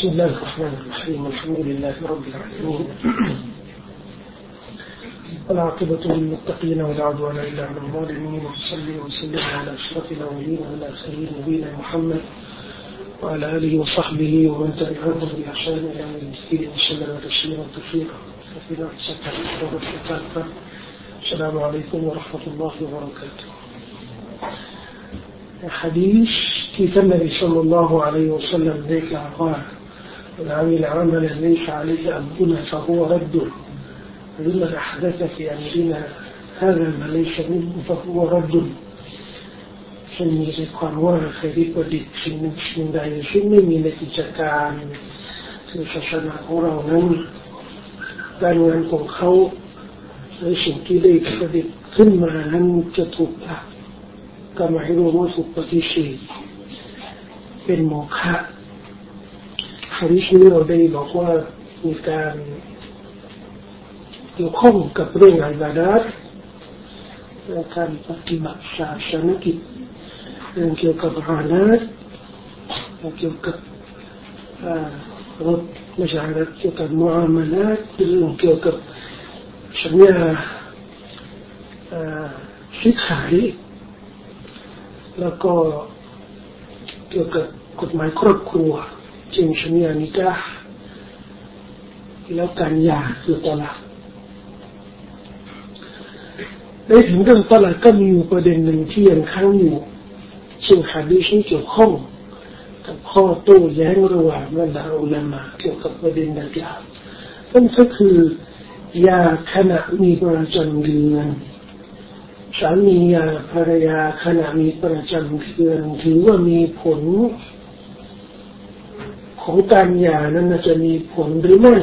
بسم الله الرحمن الرحيم الحمد لله رب العالمين والعاقبة للمتقين ولا عدوان إلا على الظالمين وصلي وسلم على أشرف الأولين وعلى آخرين نبينا محمد وعلى آله وصحبه ومن تبعهم بإحسان إلى يوم الدين وسلم تسليما كثيرا كثيرا السلام عليكم ورحمة الله وبركاته. حديث في النبي صلى الله عليه وسلم ذيك قال من عمل عملا ليس عليه أمرنا فهو رد ومن أحدث في أمرنا هذا ما ليس منه فهو رد ซึ่งมีความว่าใครที่ประดิษฐ์สิ่งใดซึ่งไม่มีในกิจการคือศาสนาของเรานั้นการงานของเขาในสิ่งที่ได้ประดิษฐ์ขึ้นมานั้นจะถูกละก็หมายรวมว่าถูกปฏิเสธเป็นโมฆะหะดีษนี้เราได้บอกว่ามีการเกี่ยวข้องกับเรื่องอิบาดะห์และการปฏิบัติศาสนกิจเรื่องเกี่ยวกับอาหารเกี่ยวกับรถไม่ใช่อะไรเกี่ยวกับมุอามาละห์เรื่องเกี่ยวกับสัญญาซื้อขายแล้วก็เกี่ยวกับกฎหมายครอบครัวเช่นสัญญานิกาห์แล้วการหย่าคือตอลากได้ถึงเรื่องตอลากก็มีประเด็นหนึ่งที่ยังค้างอยู่ซึ่งหะดีษนี้เกี่ยวข้องกับข้อโต้แย้งระหว่างบรรดาอุลามะเกี่ยวกับประเด็นดังกล่าวนั่นก็คือยาขณะมีประจำเดือนสามียาภรรยาขณะมีประจำเดือนถือว่ามีผลของการหย่านั้นจะมีผลหรือไม่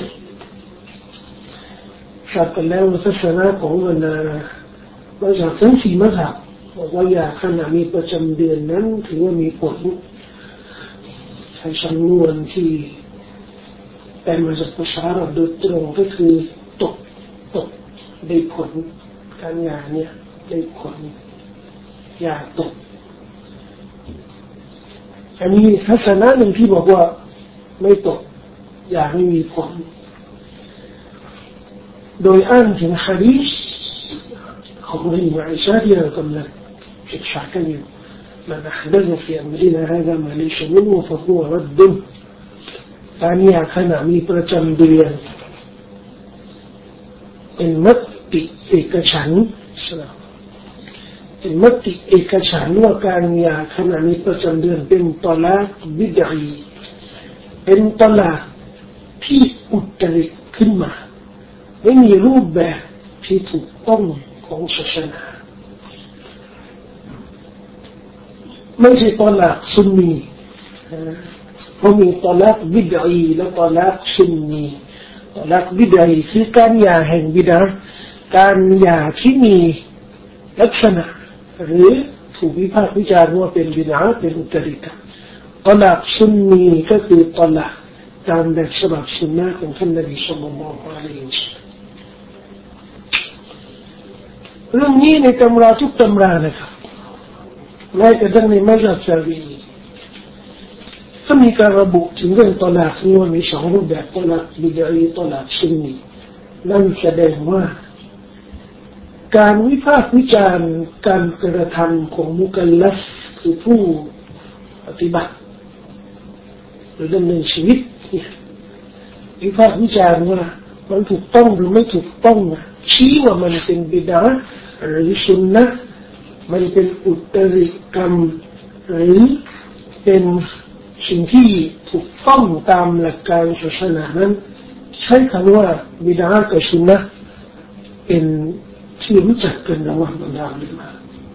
ทราบกันแล้วศาสนาของบรรดามาจากทั้งสี่มัซฮับบอกว่าหย่าขณะมีประจำเดือนนั้นถือว่ามีผลใช้สำนวนที่เป็นมาจากภาษาอาหรับโดยตรงก็คือตกได้ผลการหย่าเนี่ยได้ผลหย่าตกอันนี้ศาสนาหนึ่งที่บอกว่าไม่ตกหย่าไม่มีผลโดยอ้างถึงหะดีษของนบีมุฮัมมัดที่เรากำลังศึกษากันอยู่من أحدث في أمرنا هذا ما ليس منه فهو رد การหย่าขณะมีประจำเดือนเป็นมติเอกฉันท์เป็นมติเอกฉันท์ว่าการหย่าขณะมีประจำเดือนเป็นตอลากบิดอะฮีเป็นตอลากที่อุตริขึ้นมาไม่มีรูปแบบที่ถูกต้องของศาสนาไม่ใช่ตอลากซุนนีเพราะมีตอลากบิดอะฮีและตอลากซุนนีตอลากบิดอะฮีคือการหย่าแห่งบิดอะห์การหย่าที่มีลักษณะหรือถูกวิพากษ์วิจารณ์ว่าเป็นบิดอะห์เป็นอุตริกะตอลากซุนนีก็คือตอลากตามแบบฉบับสุนนะของท่านนบีศ็อลลัลลอฮุอะลัยฮิวะซัลลัมเรื่องนี้ในตำราทุกตำรานะครับแม้กระทั่งในมัซฮับชาฟิอีก็มีการระบุถึงเรื่องตอลากนี้ว่ามีสองรูปแบบตอลากบิดอะฮีตอลากซุนนีนั่นแสดงว่าการวิพากษ์วิจารณ์การกระทำของมุกัลลัฟคือผู้ปฏิบัติหรือดำเนินชีวิตวิพากษ์วิจารณ์ว่ามันถูกต้องหรือไม่ถูกต้องชี้ว่ามันเป็นบิดอะห์หรือซุนนะห์มันเป็นอุตริกรรมหรือเป็นสิ่งที่ถูกต้องตามหลักการศาสนานั้นใช้คำว่าบิดอะห์กับซุนนะห์เป็นที่รู้จักกันระหว่างบรรดาอุลามะ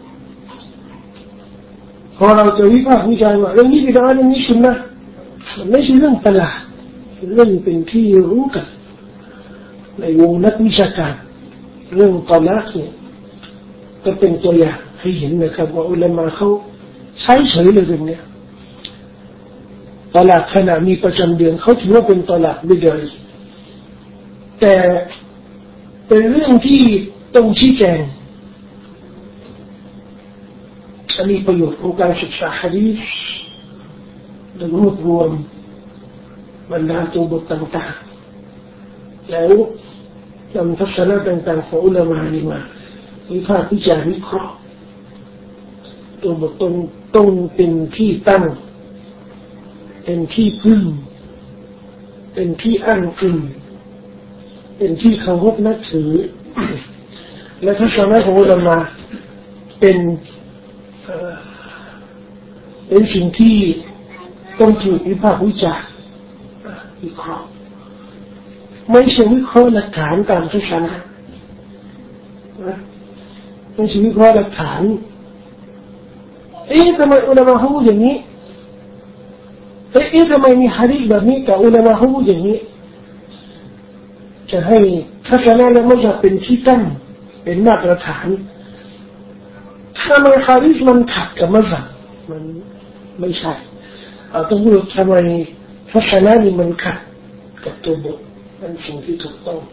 พอเราจะวิพากษ์วิจารณ์ว่าเรื่องนี้บิดอะห์เรื่องนี้ซุนนะห์มันไม่ใช่เรื่องประหลาดเรื่องเป็นที่รู้กันในวงนักวิชาการเรื่องตอลากเนี่ยก็เป็นตัวอย่างให้เห็นนะครับว่าอุลามะเขาใช้เฉยเลยเรื่องนี้ตอลากขณะมีประจำเดือนเขาถือว่าเป็นตอลากบิดอะฮีแต่เป็นเรื่องที่ต้องชี้แจงอันนี้ประโยชน์ของการศึกษาหะดีษและรวบรวมบรรดาตัวบทต่างๆแล้วนำทัศนะต่างๆของอุลามะนี่มาวิพากษ์วิจารณ์วิเคราะห์ตัวบทต้องเป็นที่ตั้งเป็นที่พึ่งเป็นที่อ้างอิงเป็นที่เคารพนับถือและทัศนะของอุลามะเป็นสิ่งที่ต้องถูกวิพากษ์วิจารณ์วิเคราะห์ไม่ใช่วิเคราะห์หลักฐานตามทัศนะไม่ใช่วิเคราะห์หลักฐานทำไมอุลามะเขาพูดอย่างนี้ทำไมมีหะดีษแบบนี้แต่อุลามะเขาพูดอย่างนี้จะให้ทัศนะนั้นไม่จะเป็นที่ตั้งเป็นมาตรฐานทำไมหะดีษมันขัดกับมัซฮับมันไม่ใช่ต้องพูดทำไมทัศนะนี้มันขัดกับตัวบทมันสิ่งที่ถูกต้อง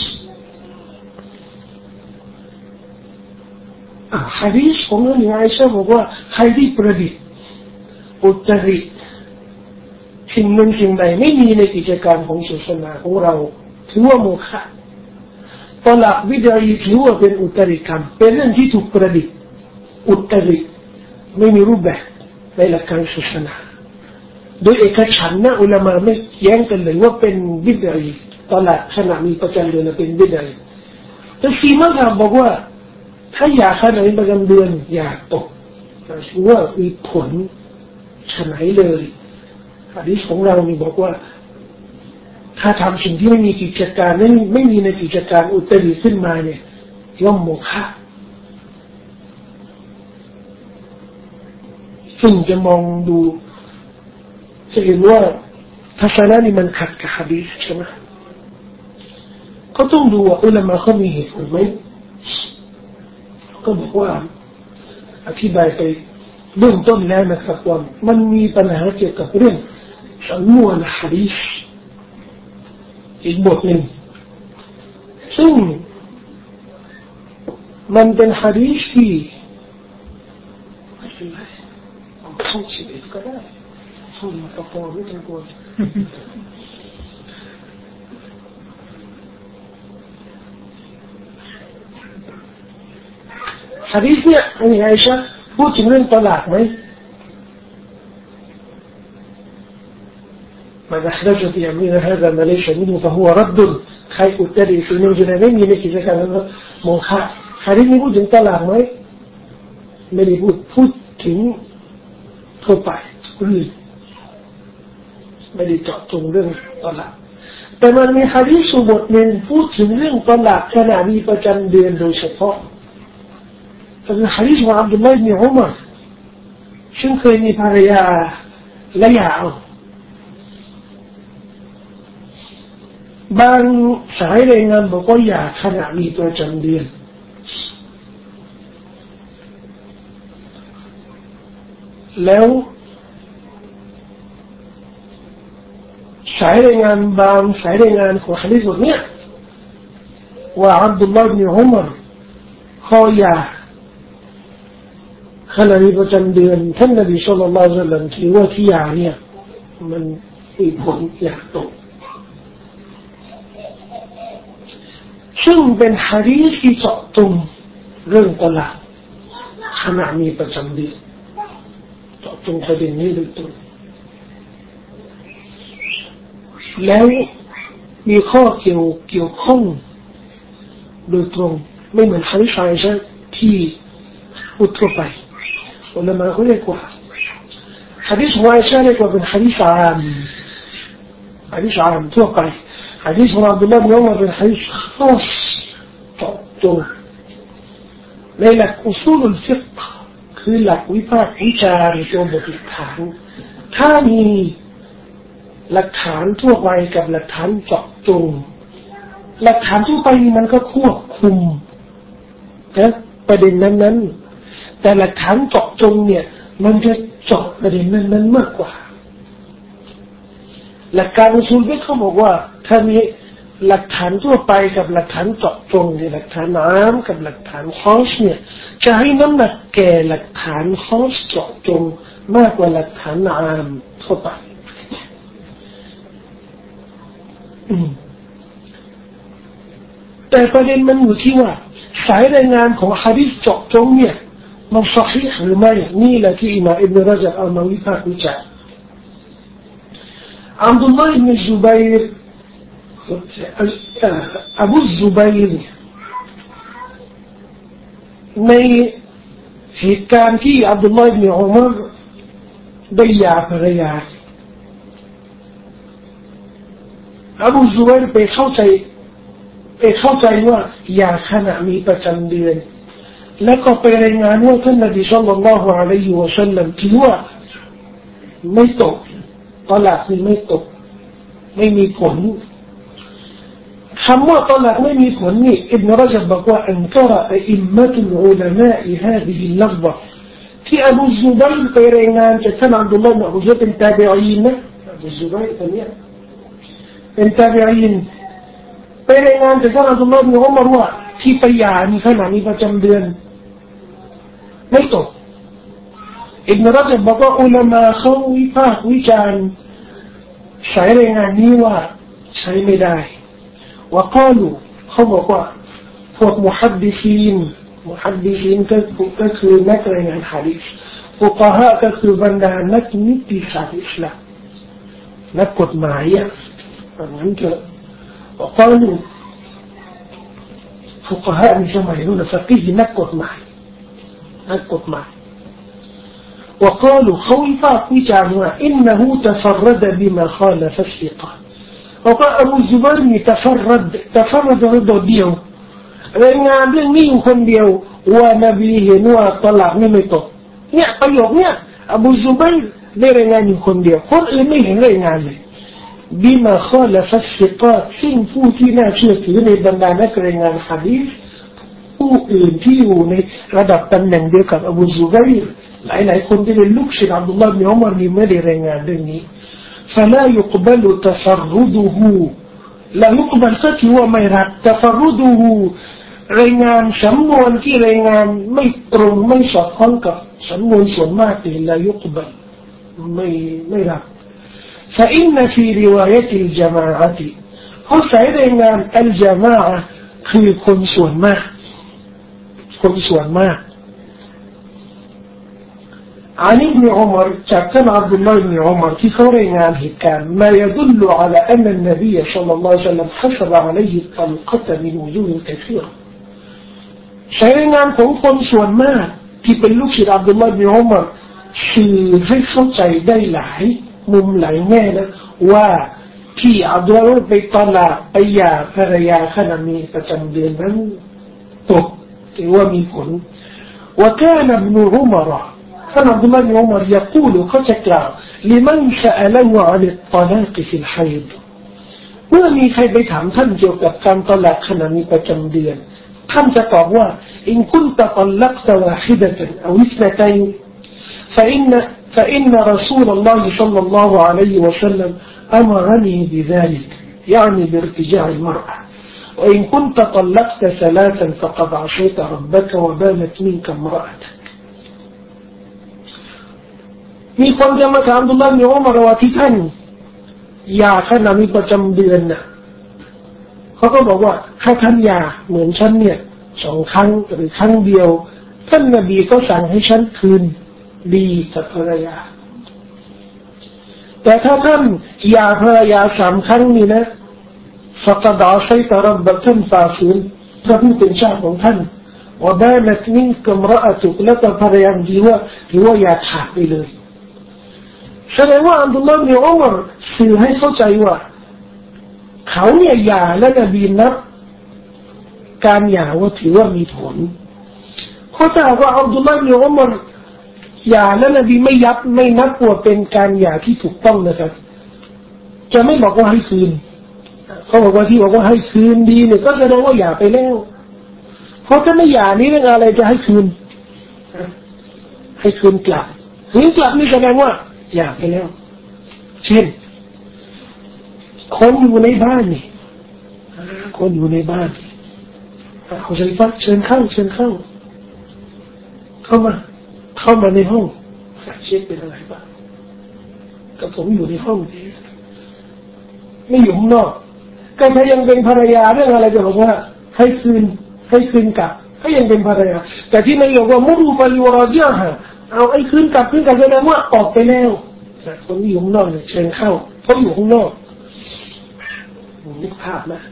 หะดีษของนบีอาอิชะห์บอกว่าใครที่ประดิษฐ์อุตริสิ่งหนึ่งสิ่งใดไม่มีในกิจการของศาสนาของเราถือว่าโมฆะตลาดวิจัยถือว่าเป็นอุตริกรรมเป็นเรื่องที่ถูกประดิษฐ์อุตริไม่มีรูปแบบในหลักการศาสนาโดยเอกฉันท์นะอุลามะไม่แย้งกันเลยว่าเป็นบิดอะห์ตลาดขณะมีประจำเดือนเป็นบิดอะห์แต่ซีมัซฮับบอกว่าถ้าอยากขณะมีประจำเดือนอย่าตกถือว่ามีผลฉะไหนเลยหะดีษของเรานี่บอกว่าถ้าทำสิ่งที่ไม่มีกิจการไม่มีในกิจการอุตริขึ้นมาเนี่ยย่อมโมฆะซึ่งจะมองดูจะเห็นว่าทัศนะนี้มันขัดกับหะดีษใช่ไหมก็ต้องดูว่าอุลามะเขามีเหตุผลไหมก็บอกว่าอธิบายไปเบื้องต้นแล้วนะครับว่ามันมีปัญหาเกี่ยวกับเรื่องสำนวนหะดีษอีกบทหนึ่งซึ่งมันเป็นหะดีษที่ไม่เป็นไรเข้าชีวิตก็ได้เข้ามากระโปรงไม่ต้องกลัวหะดีษเนี่ยอันนี้ไอชะพูดถึงเรื่องตลาดไหมمن أحدث في أمرنا هذا ما ليس منه فهو رد ใครอุตริสิ่งหนึ่งที่ไม่มีในกิจการนั้นโมฆะหะดีษนี้พูดถึงตลาดไหมไม่ได้พูดถึงทั่วไปไม่ได้เจาะจงเรื่องตลาดแต่มันมีหะดีษบทหนึ่งพูดถึงเรื่องตลาดขณะมีประจำเดือนโดยเฉพาะเป็นหะดีษของอับดุลลอฮ์อิบนุอุมัรซึ่งเคยมีภรรยาและหย่าบางสายรายงานบอกว่าหย่าขณะมีประจำเดือนแล้วสายรายงานบางสายรายงานของหะดีษบทนี้ว่าอับดุลลอฮ์อิบนุอุมัรขอหย่าขณะมีประจำเดือนท่านนบีศ็อลลัลลอฮุอะลัยฮิวะซัลลัมถือว่าที่หย่าเนี่ยมันมีผลหย่าตกซึ่งเป็นหะดีษที่เจาะจงเรื่องตลาดขณะมีประจำเดือนเจาะจงประเด็นนี้โดยตรงแล้วมีข้อเกี่ยวข้องโดยตรงไม่เหมือนหะดีษไอชะห์ที่พูดทั่วไปอุลามะเขาเรียกว่าหะดีษของไอชะห์เรียกว่าเป็นหะดีษอามหะดีษอามทั่วไปหะดีษของอับดุลลอฮ์อิบนุอุมัรเป็นหะดีษขอสเจาะจงในหลักอุซูลุลฟิกห์คือหลักวิพากษ์วิจารณ์ตัวบทหลักฐานถ้ามีหลักฐานทั่วไปกับหลักฐานเจาะจงหลักฐานทั่วไปมันก็ควบคุมนะประเด็นนั้นๆแต่หลักฐานเจาะจงเนี่ยมันจะเจาะประเด็นนั้นๆมากกว่าหลักการอุซูลฟิกห์เขาบอกว่าถ้ามีหลักฐานทั่วไปกับหลักฐานเจาะจงเนี่ยหลักฐานอ้ามกับหลักฐานคอสเนี่ยจะให้น้ำหนักแก่หลักฐานคอสเจาะจงมากกว่าหลักฐานอ้ามทั่วไปแต่ประเด็นมันอยู่ที่ว่าสายรายงานของหะดีษเจาะจงเนี่ยมันصحيحหรือไม่นี่แหละที่อิหม่ามอิบนุรจบเอามาวิพากษ์วิจารณ์อับดุลลอฮ์อิบนุซุบัยร์อบูซุบัยร์ในเหตุการณ์ที่อับดุลลอฮ์อิบนุอุมัรได้หย่าภรรยาอบูซุบัยร์ไปเข้าใจว่าหย่าขณะมีประจำเดือนแล้วก็ไปรายงานว่าท่านนบีศ็อลลัลลอฮุอะลัยฮิวะซัลลัมถือว่าไม่ตกตอลากนี่ไม่ตกไม่มีผลคำว่าตอลากไม่มีผลนี่อิบนุรจับบอกว่าอันกะรออิมมะตุลอุลามะอิฮาซิฮิลลัฟซะที่อบูซุบัยร์ไปรายงานจากท่านอับดุลลอฮ์อิบนุอุมัรเป็นตาบิอีนนะอบูซุบัยร์คนนี้เป็นตาบิอีนไปรายงานจากท่านอับดุลลอฮ์อิบนุอุมัรว่าที่ไปหย่านี่ขณะมีประจำเดือนไม่ตกอิบนุรจับบอกว่าอุลามะเขาวิพากษ์วิจารณ์สายรายงานนี้ว่าใช้ไม่ได้ว่าเขาบอกว่าพวกมุฮัดดิซีนก็คือนักรายงานหะดีษฟุกะฮะก็คือบรรดานักนิติศาสตร์อิสลามนักกฎหมายนั้นเถอะว่าฟุกะฮะในสมัยนู้นฟักฮีนักกฎหมายوقالوا خوفا وجعلوا إنه تفرد بما خالف الثقة وقال أبو الزبير تفرد رضا ديو رأينا عبدالله مين كن ديو ونبيه نوى طلع نمتوประโยคأبو الزبير رأينا مين كن ديو قل إلميه رأينا عليه بما خالف الثقة سين فوتنا شوكي لبندانك رأينا الحديث ผู้อื่นที่อยู่ในระดับตำแหน่งเดียวกับอบูซุบัยร์หลายๆคนที่เป็นลูกศิษย์อับดุลลอฮ์บินอุมัรนี่ไม่ได้รายงานเรื่องนี้ فلا يقبل تفرده لا يقبل ก็ถือว่าไม่รับ تفرده รายงานสำนวนที่รายงานไม่ตรงไม่สอดคล้องกับสำนวนส่วนมากนี่ لا يقبل ไม่รับ فإن في رواية الجماعة เขาใช้รายงาน الجماعة คือคนส่วนมากعن ابن عمر كان عبد الله بن عمر في خوريان هكان ما يدل على أن النبي صلى الله عليه وسلم حسب عليه الطلقة من وجوه كثيرة شايران كون سوان ماที่เป็นลูกศิษย์อับดุลลอฮ์บินอุมัรสื่อให้เข้าใจได้หลายมุมหลายแง่นะว่าที่อับดุลลอฮ์ไปตลาดไปหย่าภรรยาขณะมีประจำเดือนนั้นตกถือว่ามีผลوكان ابن عمر كان عبد الله بن عمر يقول كتكلا لمن سأله عن الطلاق في الحيض เมื่อมีใครไปถามท่านเกี่ยวกับการตลักขณะมีประจำเดือนท่านจะตอบว่า إن كنت طلقت واحدة أو اثنتين فإن رسول الله صلى الله عليه وسلم أمرني بذلك يعني بارتجاع المرأة وإن كنت طلقت ثلاثا فقد عصيت ربك وبانت منك امرأتك มีคนจะมาถามอับดุลลอฮ์บินอุมัรว่าที่ท่านหย่าขณะมีประจำเดือนน่ะเขาก็บอกว่าถ้าท่านหย่าเหมือนฉันเนี่ย2 ครั้งหรือครั้งเดียวท่านนบีก็สั่งให้ฉันคืนดีกับภรรยาแต่ถ้าท่านหย่าภรรยา3 ครั้งนี่นะفقد عصيت ربك ท่านฝ่าฝืนพระผู้เป็นเจ้าของท่านوبانت منك امرأتك แล้วก็ภรรยาดีว่าหรือว่าอย่าขาดไปเลยแสดงว่าอับดุลลอฮ์บินอุมัรสื่อให้เข้าใจว่าเขาเนี่ยหย่าและนบีนับการหย่าว่าถือว่ามีผลเพราะถ้าว่าอับดุลลอฮ์บินอุมัรหย่าและนบีไม่นับว่าเป็นการหย่าที่ถูกต้องนะครับจะไม่บอกว่าให้คืนเขาบอกว่าที่บอกว่าให้คืนดีเนี่ยก็แสดงว่าหย่าไปแล้วเพราะถ้าไม่หย่านี้เรื่องอะไรจะให้คืนกลับนี่แสดงว่าหย่าไปแล้วเช่นคนอยู่ในบ้านนี่คนอยู่ในบ้านเขาใช้ฟักเชิญเข้าเข้ามาในห้องเช็คเป็นอะไรบ้างก็ผมอยู่ในห้องไม่อยู่ข้างนอกก็ถ้ายังเป็นภรรยาเรื่องอะไรจะบอกว่าให้คืนกลับก็ยังเป็นภรรยาแต่ที่นายบอกว่ามุรูฟาลิวรอเจียฮะเอาไอ้คืนกลับแสดงว่าออกไปแล้วคนที่อยู่ข้างนอกเนี่ยเชิญเข้าเพราะอยู่ข้างนอกนึกภาพนะ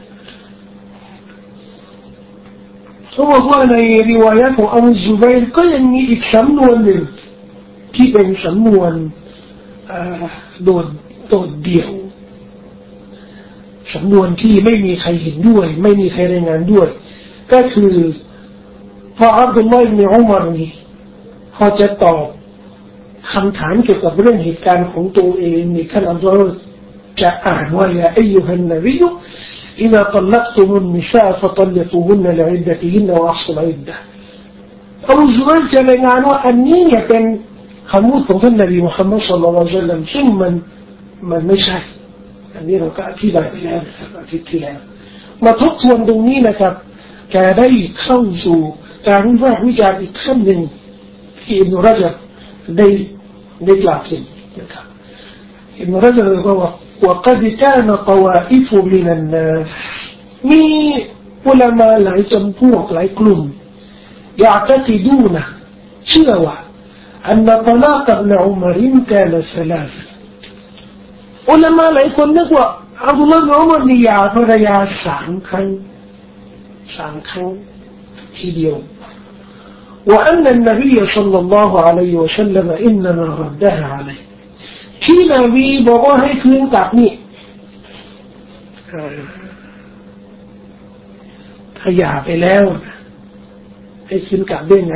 เขาบอกว่าในริวายะของอัลซุบัยร์ก็ยังมีอีกสำนวนหนึ่งที่เป็นสำนวนโดดเดี่ยวสำนวนที่ไม่มีใครเห็นด้วยไม่มีใครรายงานด้วยก็คือพออับดุลลอฮ์อิบนุอุมัรนี่พอจะตอบคำถามเกี่ยวกับเรื่องเหตุการณ์ของตัวเองนี่ท่านอัลลอฮ์จะอ่านว่ายาอัยยูฮันนบีย إذا طلقتم النساء فطلقوهن لعدتهن وأحصوا العدة อบูซุบัยร์จะรายงานว่าอันนี้เนี่ยเป็นคำพูดของท่านนบีมุฮัมมัดศ็อลลัลลอฮุอะลัยฮิวะซัลลัมซึ่งมันไม่ใช่อันนี้เราก็อธิบายไปแล้วอาทิตย์ที่แล้วมาทบทวนตรงนี้นะครับจะได้เข้าสู่การวิพากษ์วิจารณ์อีกขั้นหนึ่งที่อิบนุรจบได้กล่าวถึงนะครับอิบนุรจบบอกว่าوقد كان طوائف من الناس มีอุลามะหลายจำพวกหลายกลุ่ม يعتقدون เชื่อว่า أن طلاق ابن عمر كان ثلاث อุลามะหลายคนนึกว่าอับดุลลอฮ์ อิบนุอุมัรนี่หย่าภรรยา3 ครั้งทีเดียว وأن النبي صلى الله عليه وسلم إنما ردها عليهที่นบีบอกว่าให้คืนกลับนี่ถ้าหย่าไปแล้วให้คืนกลับได้ไง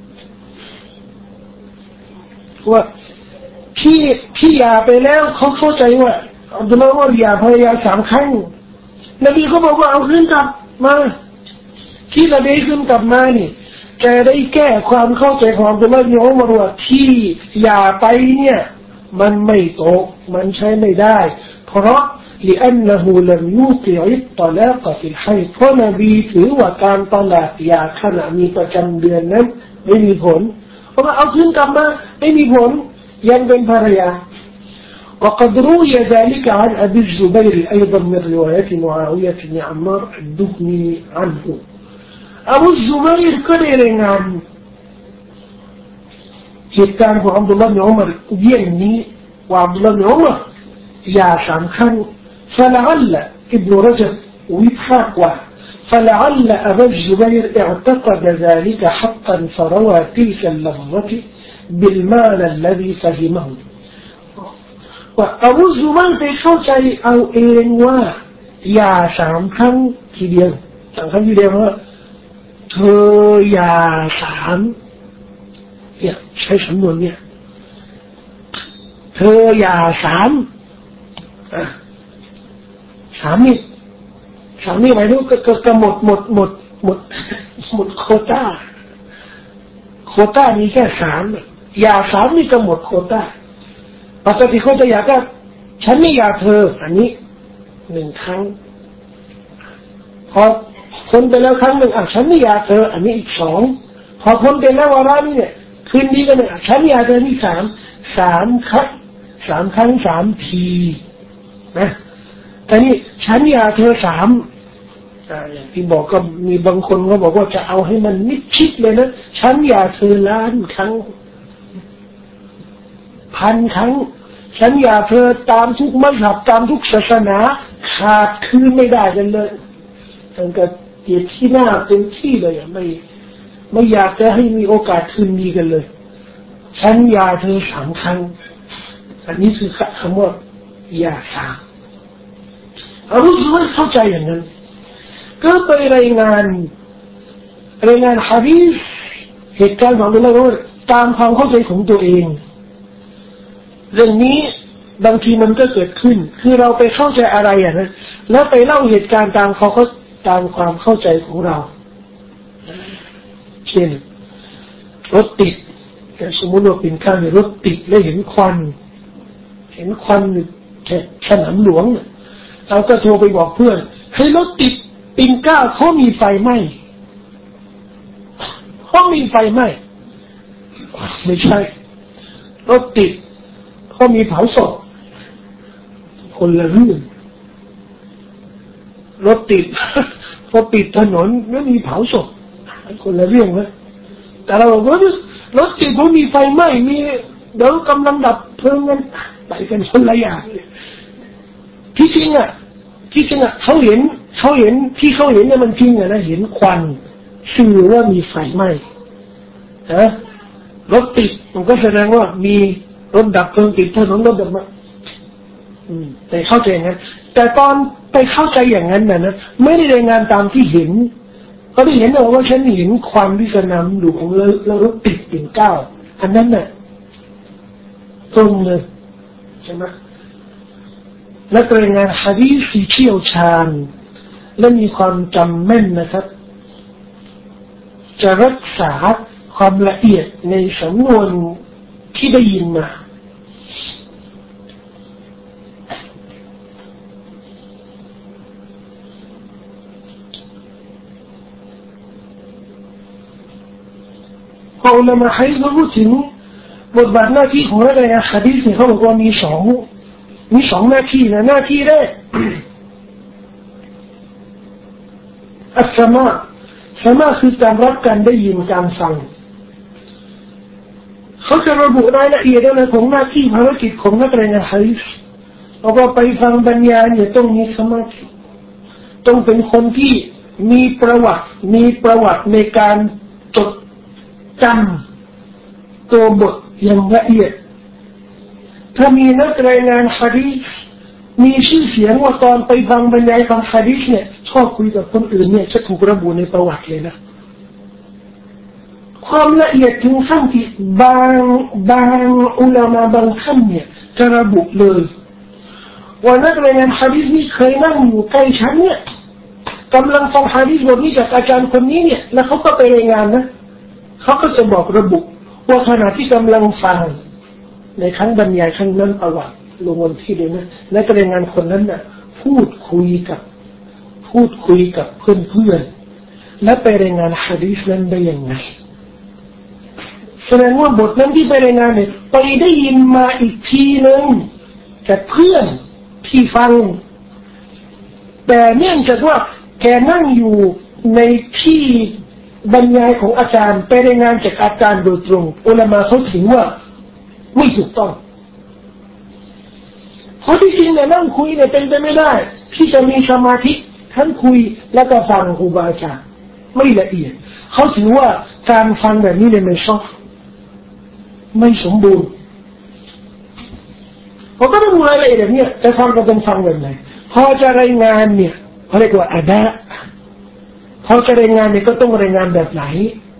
ว่าพี่หย่าไปแล้วเขาเข้าใจว่าอับดุลลอฮ์ว่าหย่าภรรยา3 ครั้งนบีเขาบอกว่าเอาคืนกลับมาที่นบีคืนกลับมานี่จะได้แก้ความเข้าใจของอับดุลลอฮ์ อิบนุอุมัรว่าที่หย่าไปเนี่ยมันไม่ตกมันใช้ไม่ได้เพราะ لأنه لم يوقع الطلاق في الحيض เพราะนบีถือว่าการตลาดหย่าขณะมีประจำเดือนนั้นไม่มีผลเพราะว่าเอาคืนกลับมาไม่มีผลยังเป็นภรรยา وقد روي ذلك عن أبي الزبير أيضا من رواية معاوية بن عمار الدهني عنه أبو الزبير ก็ได้รายงานเหตุการณ์ของอับดุลลอฮ์ อิบนุอุมัรเยี่ยงนี้ว่าอับดุลลอฮ์ อิบนุอุมัรหย่า3 ครั้ง فلعل ابن رجب ويتحاق فلعل أبا الزبير اعتقد ذلك حقا فروى تلك اللفظة بالمعنى الذي فهمه وأبو الزبير ไปเข้าใจเอาเองว่าหย่า3 ครั้งทีเดียว3 ครั้งทีเดียวว่าเธอหย่า3เนี่ยใช้สำนวนเนี่ยเธอหย่า3นี่หมายถึงก็หมดโควต้ามีแค่3หย่า3นี่ก็หมดโควต้าปกติเขาจะหย่าก็ฉันไม่หย่าเธออันนี้1 ครั้งพอพ้นไปแล้วครั้งหนึ่งฉันไม่หย่าเธออันนี้อีก2พอพ้นไปแล้ววาระนี้เนี่ยคืนนี้ก็เนี่ยฉันหย่าเธอนี่3 ครั้ง3 ครั้ง3 ทีนะแต่นี่ฉันหย่าเธออย่างที่บอกก็มีบางคนก็บอกว่าจะเอาให้มันมิดชิดเลยนะฉันหย่าเธอ1,000,000 ครั้ง1,000 ครั้งฉันหย่าเธอตามทุกมัซฮับตามทุกศาสนาขาดคืนไม่ได้กันเลยตั้งแต่เกียรติที่หน้าเต็มที่เลยไม่อยากจะให้มีโอกาสคืนดีกันเลยฉันหย่าเธอ3 ครั้งอันนี้คือคำว่าหย่า3รู้สึกว่าเข้าใจอย่างนั้นก็ไปรายงานหะดีษเหตุการณ์ของอับดุลลอฮ์ ตามความเข้าใจของตัวเองเรื่องนี้บางทีมันก็เกิดขึ้นคือเราไปเข้าใจอะไรนะแล้วไปเล่าเหตุการณ์ตามความเข้าใจของเราเช่นรถติดสมมติว่าเป็นข้างรถติดแล้วเห็นควันสนามหลวงเราก็โทรไปบอกเพื่อนให้รถติดปิ่นเกล้าเขามีไฟไหม้ไม่ใช่รถติดเขามีเผาศพคนละเรื่องรถติดพอปิดถนนไม่มีเผาศพคนละเรื่องนะแต่เราบอกว่ารถติดเพราะมีไฟไหม้มีเดี๋ยวกำลังดับเพลิงกันไปกันคนละอย่างที่จริงอ่ะเขาเห็นที่เขาเห็นเนี่ยมันจริงอ่ะนะเห็นควันสื่อว่ามีไฟไหม้รถติดมันก็แสดงว่ามีรถดับเพลิงติดถนนรถดับมาแต่เข้าใจอย่างนั้นแต่ตอนไปเข้าใจอย่างนั้นนะไม่ได้รายงานตามที่เห็นเขาได้เห็นว่าฉันเห็นควันที่สนามหลวงแล้วรถติดปิ่นเกล้าอันนั้นน่ะตรงเลยใช่ไหมและรายงานหะดีษที่เชี่ยวชาญและมีความจำแม่นนะครับจะรักษาความละเอียดในสำนวนที่ได้ยินมาพออุลามะฮะดีษพูดถึงบทบาทหน้าที่ของนักรายงานหะดีษเนี่ยเขาบอกว่ามีสองหน้าที่นะหน้าที่แรกอัสมาคือการรับการได้ยินการฟังเขาจะระบุรายละเอียดอะไรของหน้าที่ภารกิจของนักรายงานหะดีษเอาว่าไปฟังบรรยายเนี่ยต้องมีสมาธิต้องเป็นคนที่มีประวัติในการจดจำตัวบทอย่างละเอียดถ้ามีนักรายงานหะดีษมีชื่อเสียงว่าตอนไปฟังบรรยายของหะดีษเนี่ยชอบคุยกับคนอื่นเนี่ยจะถูกระบุในประวัติเลยนะความละเอียดถึงขั้นที่บางอุลามะบางท่านเนี่ยจะระบุเลยว่านักรายงานหะดีษนี่เคยนั่งอยู่ใกล้ฉันเนี่ยกำลังฟังหะดีษบทนี้จากอาจารย์คนนี้เนี่ยแล้วเขาก็ไปรายงานนะเขาก็จะบอกระบุว่าขณะที่กำลังฟังในครั้งบรรยายครั้งนั้นประวัติลงวันที่เลยนะนักรายงานคนนั้นน่ะพูดคุยกับเพื่อนและไปรายงานหะดีษนั้นได้ยังไงแสดงว่าบทนั้นที่ไปรายงานเนี่ยไปได้ยินมาอีกทีนึงจากเพื่อนที่ฟังแต่เนื่องจากว่าแกนั่งอยู่ในที่บรรยายของอาจารย์ไปรายงานจากอาจารย์โดยตรงอุลามะเขาถือว่าไม่ถูกต้องเพราะที่จริงเนี่ยนั่งคุยเนี่ยเป็นไปไม่ได้ที่จะมีสมาธิทั้งคุยแล้วก็ฟังครูบาอาจารย์ไม่ละเอียดเขาถือว่าการฟังแบบนี้เนี่ยไม่ชอบไม่สมบูรณ์เพราะก็ต้องรายละเอียดแบบนี้จะฟังก็ต้องฟังแบบไหนพอจะรายงานเนี่ยเขาเรียกว่าอะดะพอจะรายงานเนี่ยก็ต้องรายงานแบบไหน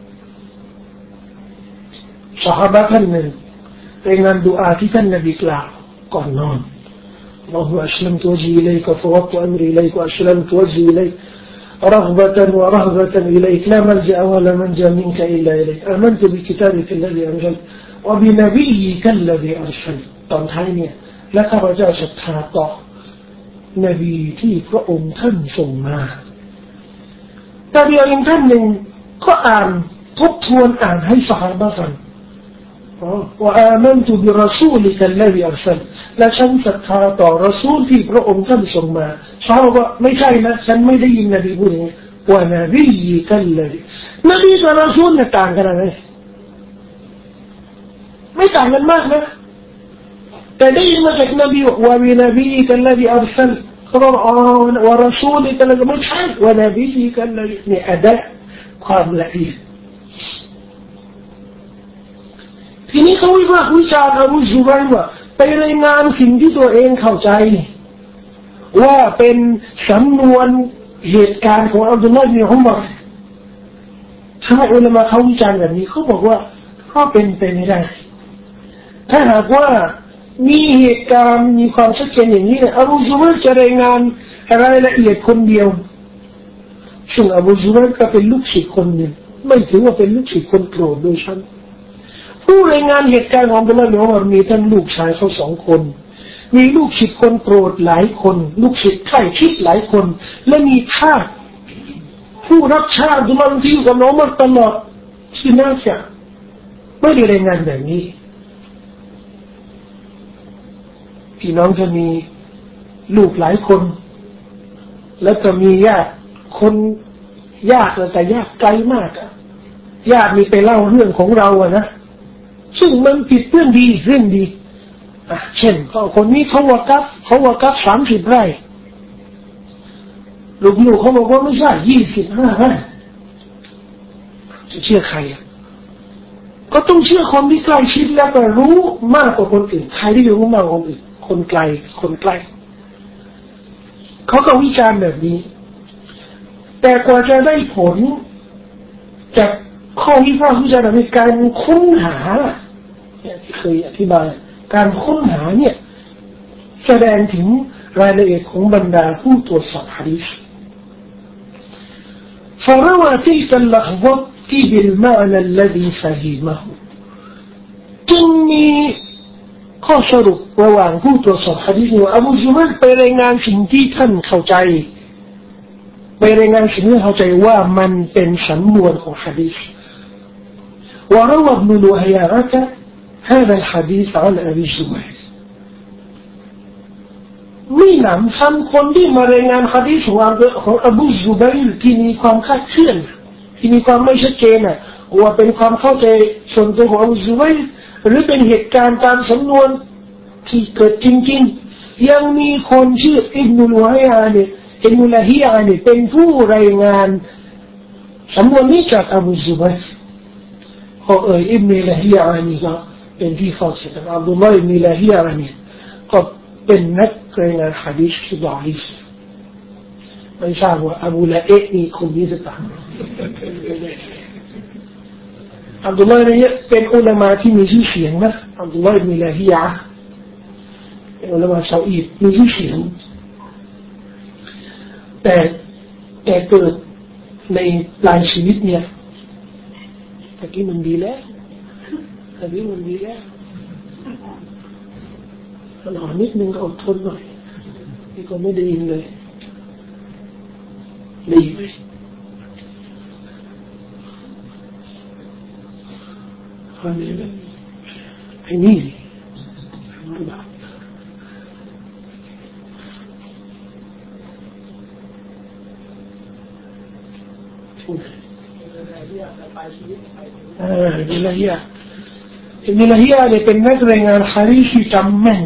ซอฮาบะท่านหนึ่งรายงานดุอาที่ท่านนบีกล่าวก่อนนอนاللهم أسلمت وجهي إليك وفوضت أمري إليك وأسلمت وجهي إليك رغبة ورهبة إليك لا ملجأ ولا منجا منك إلا إليك آمنت بكتابك الذي أنزلت وبنبيك الذي أرسلت ตอนท้ายเนี่ยและข้าพเจ้าศรัทธาต่อนบีที่พระองค์ท่านส่งมาแต่เดียวเองท่านหนึ่งก็อ่านทบทวนอ่านให้ซอฮาบะฟังوآمنت برسولك الذي أرسلت และฉันศรัทธาต่อรอซูลที่พระองค์ท่านส่งมาซอฮาบะไม่ใช่นะฉันไม่ได้ยินนบีพูดอย่างนี้ว่านบีกัลลดีนบีกับรอซูลเนี่ยต่างกันไหมไม่ต่างกันมากนะแต่ได้ยินมาจากนบีว่าบินบีกัลลดีอัรซัลเขาบอกว่ารอซูลกัลลดีไม่ใช่ว่านบีกัลลดีเนี่ยอะดะความละเอียดทีนี้เขาวิจารณ์อบูซุบัยว่าไปรายงานสิ่งที่ตัวเองเข้าใจว่าเป็นสำนวนเหตุการณ์ของอับดุลลาห์บินอุมัรถ้าอุลามะเขาวิจารณ์แบบนี้เขาบอกว่าก็เป็นไปไม่ได้ถ้าหากว่ามีเหตุการณ์มีความชัดเจนอย่างนี้เนี่ยอบูซุบัยจะรายงานรายละเอียดคนเดียวซึ่งอบูซุบัยก็เป็นลูกศิษย์คนหนึ่งไม่ถือว่าเป็นลูกศิษย์คนโปรดโดยชั้นผู้รายงานเหตุการณ์ของอับดุลลาห์บินอุมัรมีท่านลูกชายเขา2 คนมีลูกศิษย์คนโปรดหลายคนลูกศิษย์ใกล้ชิดหลายคนและมีทาสผู้รับใช้อับดุลลาห์ที่อยู่กับอุมัรตลอดที่น่าจะไม่ได้รายงานแบบนี้พี่น้องจะมีลูกหลายคนแล้วก็มีญาติคนญาติแต่ญาติไกลมากญาติมีไปเล่าเรื่องของเราอะนะซึ่งมันผิดเรื่องดีเช่นคนนี้เขาวากัฟ30 ไร่ลูกเขาบอกว่าไม่ใช่25 ไร่จะเชื่อใครก็ต้องเชื่อคนที่ใกล้ชิดแล้วก็รู้มากกว่าคนอื่นใครที่รู้มากกว่าคนอื่นคนไกลคนใกล้เขาก็วิจารณ์แบบนี้แต่กว่าจะได้ผลจากข้อวิพากษ์วิจารณ์ในการค้นหาที่เคยอธิบายการค้นหาเนี่ยแสดงถึงรายละเอียดของบรรดาผู้ตรวจสอบหะดีษ فروى تلك اللحظة بالمعنى الذي فهمه จึงมีข้อสรุประหว่างผู้ตรวจสอบหะดีษว่าอบูซุมัยไปรายงานสิ่งที่ท่านเข้าใจไปรายงานสิ่งที่เข้าใจว่ามันเป็นสำนวนของหะดีษ وروى ابن لهيعة هذا الحديث عن أبي الزبير มีหนำซ้ำคนที่มารายงานหะดีษของอบูซุบัยรที่มีความคลาดเคลื่อนที่มีความไม่ชัดเจนว่าเป็นความเข้าใจส่วนตัวของอบูซุบัยรหรือเป็นเหตุการณ์ตามสำนวนที่เกิดจริงๆยังมีคนชื่ออิบนุลวะฮียะเนี่ยอิบนุลฮียะเนี่ยเป็นผู้รายงานสำนวนนี้จากอบูซุบัยรอิบนุลฮียะนี่ก็เป็นที่เข้าใจกันอับดุลลอฮ์อิบนุลฮียะนี่ก็เป็นนักรายงานหะดีษที่ดออีฟไม่ทราบว่าอบูละเอะนี่คนนี้จะต่างอับดุลลอฮ์เนี่ยเป็นอุลามะที่มีชื่อเสียงนะอับดุลลอฮ์อิบนุลฮียะเป็นอุลามะซาอุดีมีชื่อเสียงแต่เกิดในปลายชีวิตเนี่ยตะกี้มันดีแล้วหน่อยนิดนึงก็อดทนหน่อยนี่ก็ไม่ได้ยินเลยดีไหมอันนี้เลยไอ้นี่อิบนุลฮียะเนี่ยเป็นนักรายงานหะดีษที่จำแม่น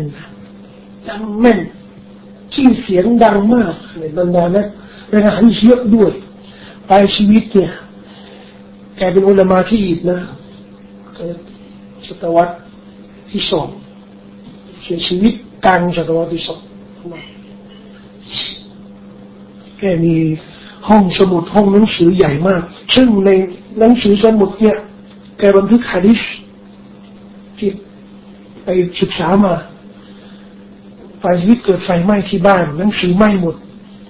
ชื่อเสียงดังมากในบรรดานักรายงานหะดีษเยอะด้วยปลายชีวิตเนี่ยแกเป็นอุลามะที่อีกนะศตวรรษที่2เสียชีวิตกลางศตวรรษที่2แกมีห้องสมุดห้องหนังสือใหญ่มากซึ่งในหนังสือสมุดเนี่ยแกบันทึกหะดีษที่ไปศึกษามาปลายชีวิตเกิดไฟไหม้ที่บ้านหนังสือไหม้หมด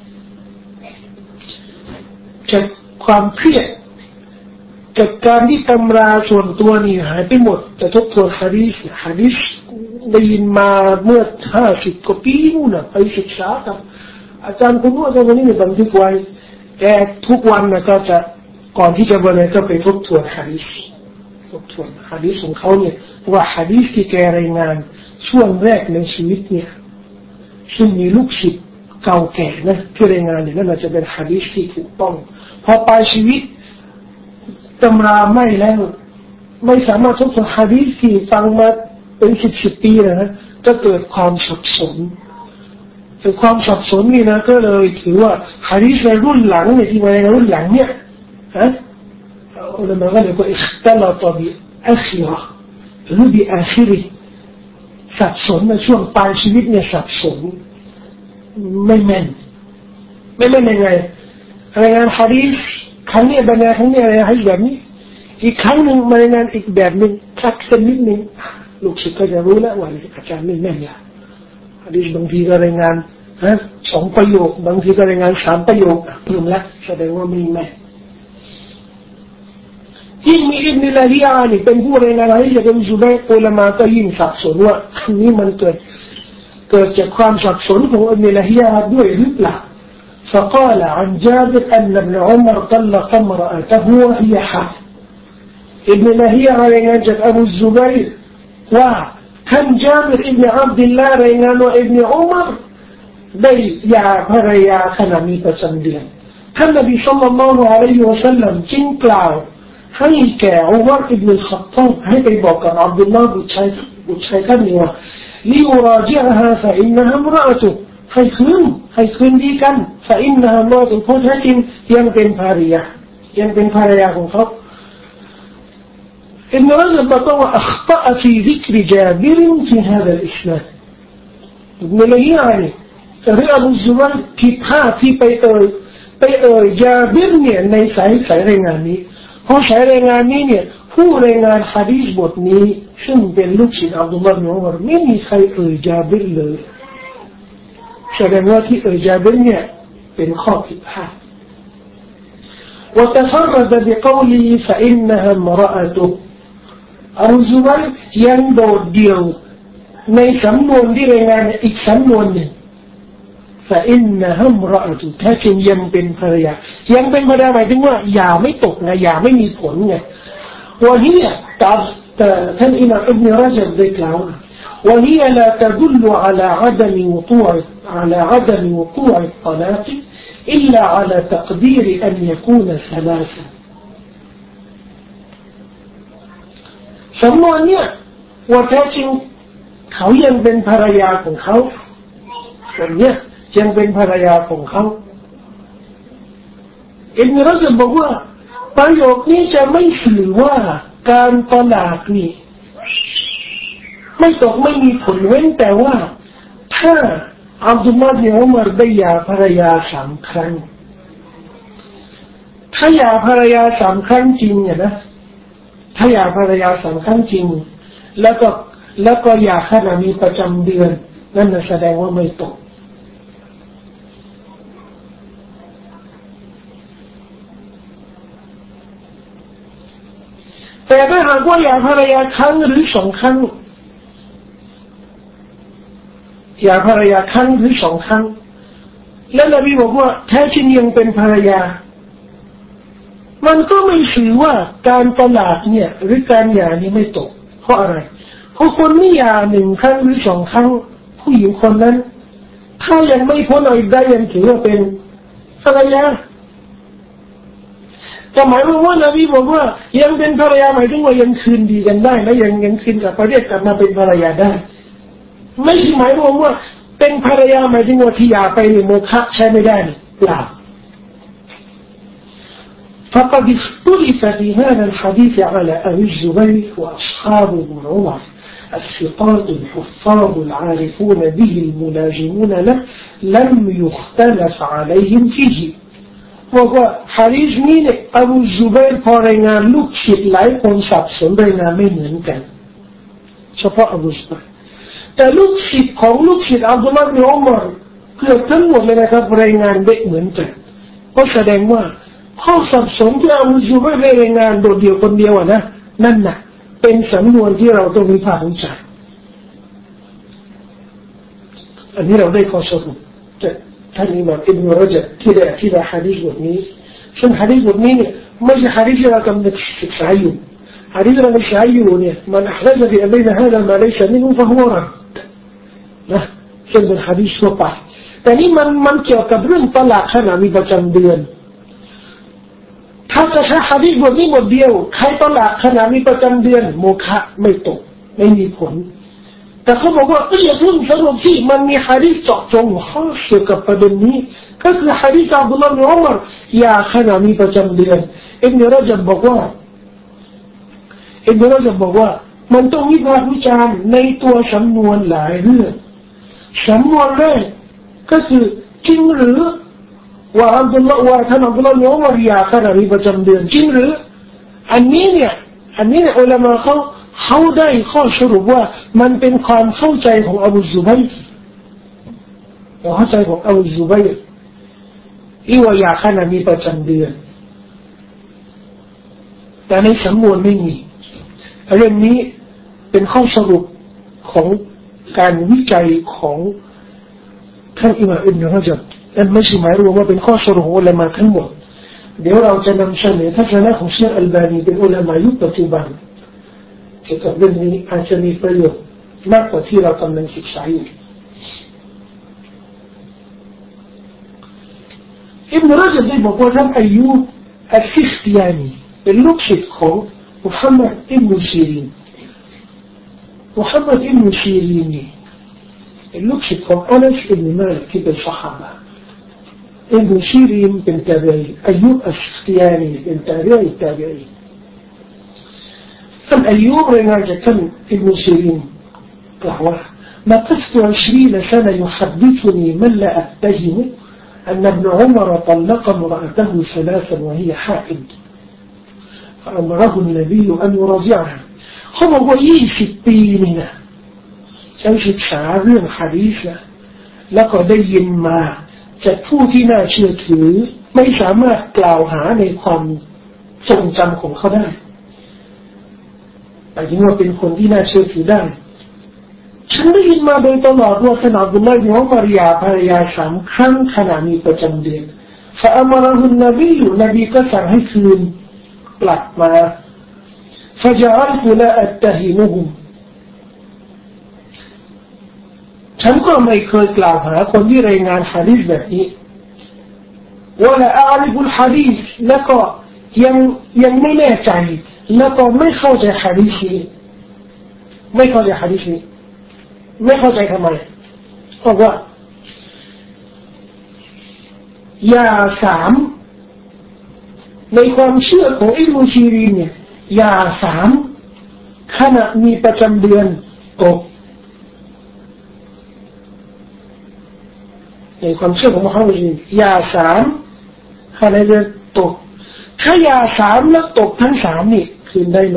จากความเครียดจากการที่ตำราส่วนตัวนี่หายไปหมดแต่ทบทวนหะดีษได้ยินมาเมื่อ50 กว่าปีนู่นไปศึกษากับอาจารย์คนนู้นอาจารย์คนนี้บันทึกไว้แกทุกวันก็จะก่อนที่จะบรรยายก็ไปทบทวนหะดีษของเขาเนี่ยว่าหะดีษที่แกรายงานช่วงแรกในชีวิตเนี่ยซึ่งมีลูกศิษย์เก่าแก่นะที่รายงานเนี่ยนั่นจะเป็นหะดีษที่ถูกต้องพอปลายชีวิตตำราไม่แล้วไม่สามารถทบทวนหะดีษที่ฟังมาเป็น10 ปีนะก็เกิดความสับสนนี่นะก็เลยถือว่าหะดีษในรุ่นหลังเนี่ยที่มาในรุ่นหลังเนี่ยอุลามะก็เลยว่าอิคตัลตบิอัคเราะห์หรือบิอาคิริสับสนในช่วงปลายชีวิตเนี่ยสับสนไม่แม่นยังไงรายงานหะดีษครั้งนี้บรรยายครั้งนี้อะไรให้แบบนี้อีกครั้งหนึ่งรายงานอีกแบบหนึ่งคลักสักนิดนึงลูกศิษย์ก็จะรู้แล้วว่าอาจารย์ไม่แม่นเนี่ยหะดีษบางทีก็รายงาน2 ประโยคบางทีก็รายงาน3 ประโยคเพิ่มละแสดงว่าไม่แม่นยิ่งมีอิบนุลฮียะนี่เป็นผู้รายงานให้กับซุบัยรอุลามะก็ยิ่งสับสนว่าอันนี้มันเกิดจากความสับสนของอิบนุลฮียะด้วยหรือเปล่า فقال عن جابر أن ابن عمر طلق امرأته وهي حامل อิบนุลฮียะรายงานจากอบูซุบัยรว่าท่านจาบิรอิบนุอับดุลลาห์รายงานว่าอิบนุอุมัรได้ยาภรรยาขณะมีประจำเดือนท่านนบีศ็อลลัลลอฮุอะลัยฮิวะซัลลัมจึงกล่าวให้แก่อุมัรอิบนุลค็อฏฏอบให้ไปบอกกับอับดุลลอฮ์บุตรชายท่านนี้ว่าลิอุราจิอะฮาฟะอินนะฮะอิมรออะตุให้คืนดีกันฟะอินนะฮะอิมรออะตุเพราะแท้จริงยังเป็นภรรยาของเขาابن رجب بطوى أخطأ في ذكر جابر في هذا الإسناد ابن لهيعاني أبو الزبير كتها في جابرในสายรายงานนี้เพราะสายรายงานนี้เนี่ยผู้รายงานหะดีษบทนี้ซึ่งเป็นลูกศิษย์อับดุลลอฮ์บินอุมัรไม่มีใครจาบิรเลยแสดงว่าที่จาบิรเนี่ยเป็นข้อผิดพลาดوتفرد بقوله فإنها امرأتهอับดุลซุบัยร์ยังโดดเดี่ยวในสำนวนที่รายงานอีกสำนวนหนึ่ง فإنها امرأته แท้จริงยังเป็นภรรยาหมายถึงว่าอย่าไม่ตกไงอย่าไม่มีผลไงوهيท่านอิหม่ามอิบนุรญับได้กล่าวوهي لا تدل على عدم وقوع الطلاق إلا على تقدير أن يكون ثلاثةสำนวนเนี่ยว่าแท้จริงเขายังเป็นภรรยาของเขาคนเนี้ยยังเป็นภรรยาของเขาอิบนุรญับบอกว่าประโยคนี้จะไม่สื่อว่าการตลากนี่ไม่ตกไม่มีผลเว้นแต่ว่าถ้าอับดุลลอฮ์บินอุมัรได้หย่าภรรยา3 ครั้งถ้าหย่าภรรยา3 ครั้งจริงเนี่ยนะถ้าหย่าภรรยา3 ครั้งจริงแล้วก็หย่าขณะมีประจำเดือนนั่นแสดงว่าไม่ตกแต่ถ้าหากว่าหย่าภรรยาครั้งหรือ2 ครั้งหย่าภรรยาครั้งหรือ2 ครั้งแล้วนบีบอกว่าแท้จริงยังเป็นภรรยามันก็ไม่ถือว่าการตลาดเนี่ยหรือการหย่านี่ไม่ตกเพราะอะไรเพราะคนไม่หย่า1 ครั้งหรือ2 ครั้งผู้หญิงคนนั้นถ้ายังไม่พ้นอิดดะห์ยังถือว่าเป็นภรรยาแต่หมายว่านบีบอกว่ายังเป็นภรรยาหมายถึงว่ายังคืนดีกันได้และยังคืนกับประเทศกลับมาเป็นภรรยาได้ไม่ใช่หมายว่าเป็นภรรยาหมายถึงว่าที่หย่าไปเนี่ยโมฆะใช้ไม่ได้เปล่าفقد اختلف في هذا الحديث على أبي الزبير وأصحاب ابن عمر الثقات الحفاظ العارفون به الملازمون له لم يختلف عليهم فيه وقال حديث مين أبو الزبير พอรายงานลูกศิษย์หลายคนสับสนรายงานไม่เหมือนกันเฉพาะอบูซุบัยร์แต่ลูกศิษย์ของลูกศิษย์อับดุลลอฮ์บินอุมัรเกือบทั้งหมดเลยนะครับรายงานได้เหมือนกันก็แสดงว่าข้อสับสนที่อบูซุบัยร์รายงานโดดเดี่ยวคนเดียวนะนั่นน่ะเป็นสำนวนที่เราต้องวิพากษ์วิจารณ์อันนี้เราได้ข้อสรุปจากท่านอิหม่ามอิบนุรญับที่ได้อธิบายหะดีษบทนี้ซึ่งหะดีษบทนี้เนี่ยไม่ใช่หะดีษที่เรากำลังศึกษาอยู่หะดีษเราศึกษาอยู่เนี่ยมันอัคราจที่อัลลอฮฺฮะมาเลย์ชนิดนั้นفهو ردนะซึ่งเป็นหะดีษทั่วไปแต่นี่มันเกี่ยวกับเรื่องตลาดขณะมีประจำเดือนถ้าจะใช้หะดีษบทนี้บทเดียวใครตลาดขณะมีประจำเดือนโมฆะไม่ตกไม่มีผลแต่เขาบอกว่าอย่าเพิ่งสรุปที่มันมีหะดีษเจาะจงข้อเกี่ยวกับประเด็นนี้ก็คือหะดีษอับดุลลอฮ์บินอุมัรอย่าขณะมีประจำเดือนอิบนุรญับบอกว่ามันต้องวิพากษ์วิจารณ์ในตัวสำนวนหลายเรื่องสำนวนแรกก็คือจริงหรือว่าอับดุลลอฮ์ว่าท่านอับดุลลอฮ์บินอุมัรอย่าขณะมีประจำเดือนจริงหรืออันนี้เนี่ยอุลามะเขาได้ข้อสรุปว่ามันเป็นความเข้าใจของอบูซุบัยร์เข้าใจของอบูซุบัยร์ที่ว่าอย่าขณะมีประจำเดือนแต่ในสำนวนไม่มีเรื่องนี้เป็นข้อสรุปของการวิจัยของท่านอิหม่ามอิบนุรญับนั่นไม่ใช่หมายรวมว่าเป็นข้อสรุปของอุลามะทั้งหมดเดี๋ยวเราจะนำเสนอทัศนะของเชคอัลบานีเป็นอุลามะยุคปัจจุบันเกี่ยวกับเรื่องนี้อาจจะมีประโยชน์มากกว่าที่เรากำลังศึกษาอยู่อิบนุรอญับได้บอกว่าท่านอายุอัสซิสติยานีเป็นลูกศิษย์ของมุฮัมมัดอิบนุซีรีนมุฮัมมัดอิบนุซีรีนนี่เป็นลูกศิษย์ของอานัสอิบนุมาลิกที่เป็นซอฮาบะห์อิบนุซีรีนเป็นตาบีอีอายุอัสซิสติยานีเป็นตาบีอีท่านอายุรายงานจากท่านอิบนุซีรีนกล่าวว่าمكثت 20 سنة يحدثني من لا أتهم أن ابن عمر طلق امرأته 3 وهي حائض فأمره النبي أن يراجعهاเขาบอกว่า20 ปีนี่นะฉันศึกษาเรื่องหะดีษแล้วก็ได้ยินมาจากผู้ที่น่าเชื่อถือไม่สามารถกล่าวหาในความทรงจำของเขาได้แต่ที่ว่าเป็นคนที่น่าเชื่อถือได้ฉันได้ยินมาโดยตลอดว่าท่านอับดุลลอฮ์อิบนุอุมัรหย่าภรรยา3 ครั้งขณะมีประจำเดือนفأمره النبي นบีก็สั่งให้คืนกลับมา فجعلت لا أتهمهم ฉันก็ไม่เคยกล่าวหาคนที่รายงานหะดีษแบบนี้ولا أعرف الحديث แล้วก็ยังไม่แน่ใจแล้วก็ไม่เข้าใจหะดีษนี้ไม่เข้าใจหะดีษนี้ไม่เข้าใจทำไมเพราะว่ายา3ในความเชื่อของอิบนุซีรีนเนี่ยยา3ขณะมีประจำเดือนตกในความเชื่อของมุฮัมมัดยา3ขณะเดือนตกถ้ายา3แล้วตกทั้ง3นี่คืนได้ไหม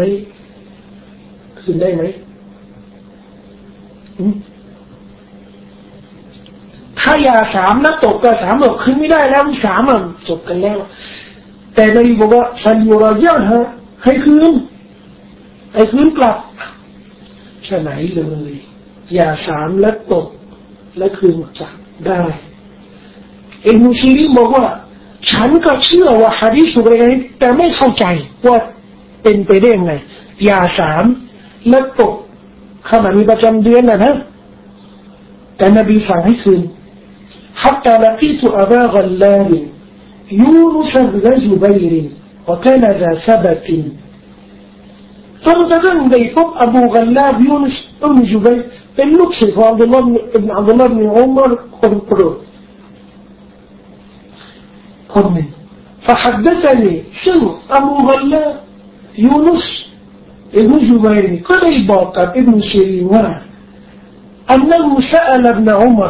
ถ้ายา3แล้วตกก็3บอกคืนไม่ได้แล้ว3จบกันแล้วแต่นบีบอกว่าฟันยูราญะฮะให้คืนกลับใช่ไหมเลยยา3แล้วตกและคืนจับได้อิบนุซีรีนบอกว่าฉันก็เชื่อว่าหะดีษอะไรนี้แต่ไม่เข้าใจว่าเป็นไปได้ยังไงยา3แล้วตกขณะมีประจำเดือนนะแต่นบีสั่งให้คืน حتى لقيت أبا غلاب يونس بن جبير وكان ذا ثبت จนกระทั่งได้พบอบูกัลลาบยูนุสอิบนุจุบัยรเป็นลูกศิษย์ของอับดุลลอฮ์อิบนุอุมัรคนโปรดคนหนึ่ง فحدثني ซึ่งอบูกัลลาบยูนุสอิบนุจุบัยรก็ได้บอกกับอิบนุซีรีนว่าأنه سأل ابن عمر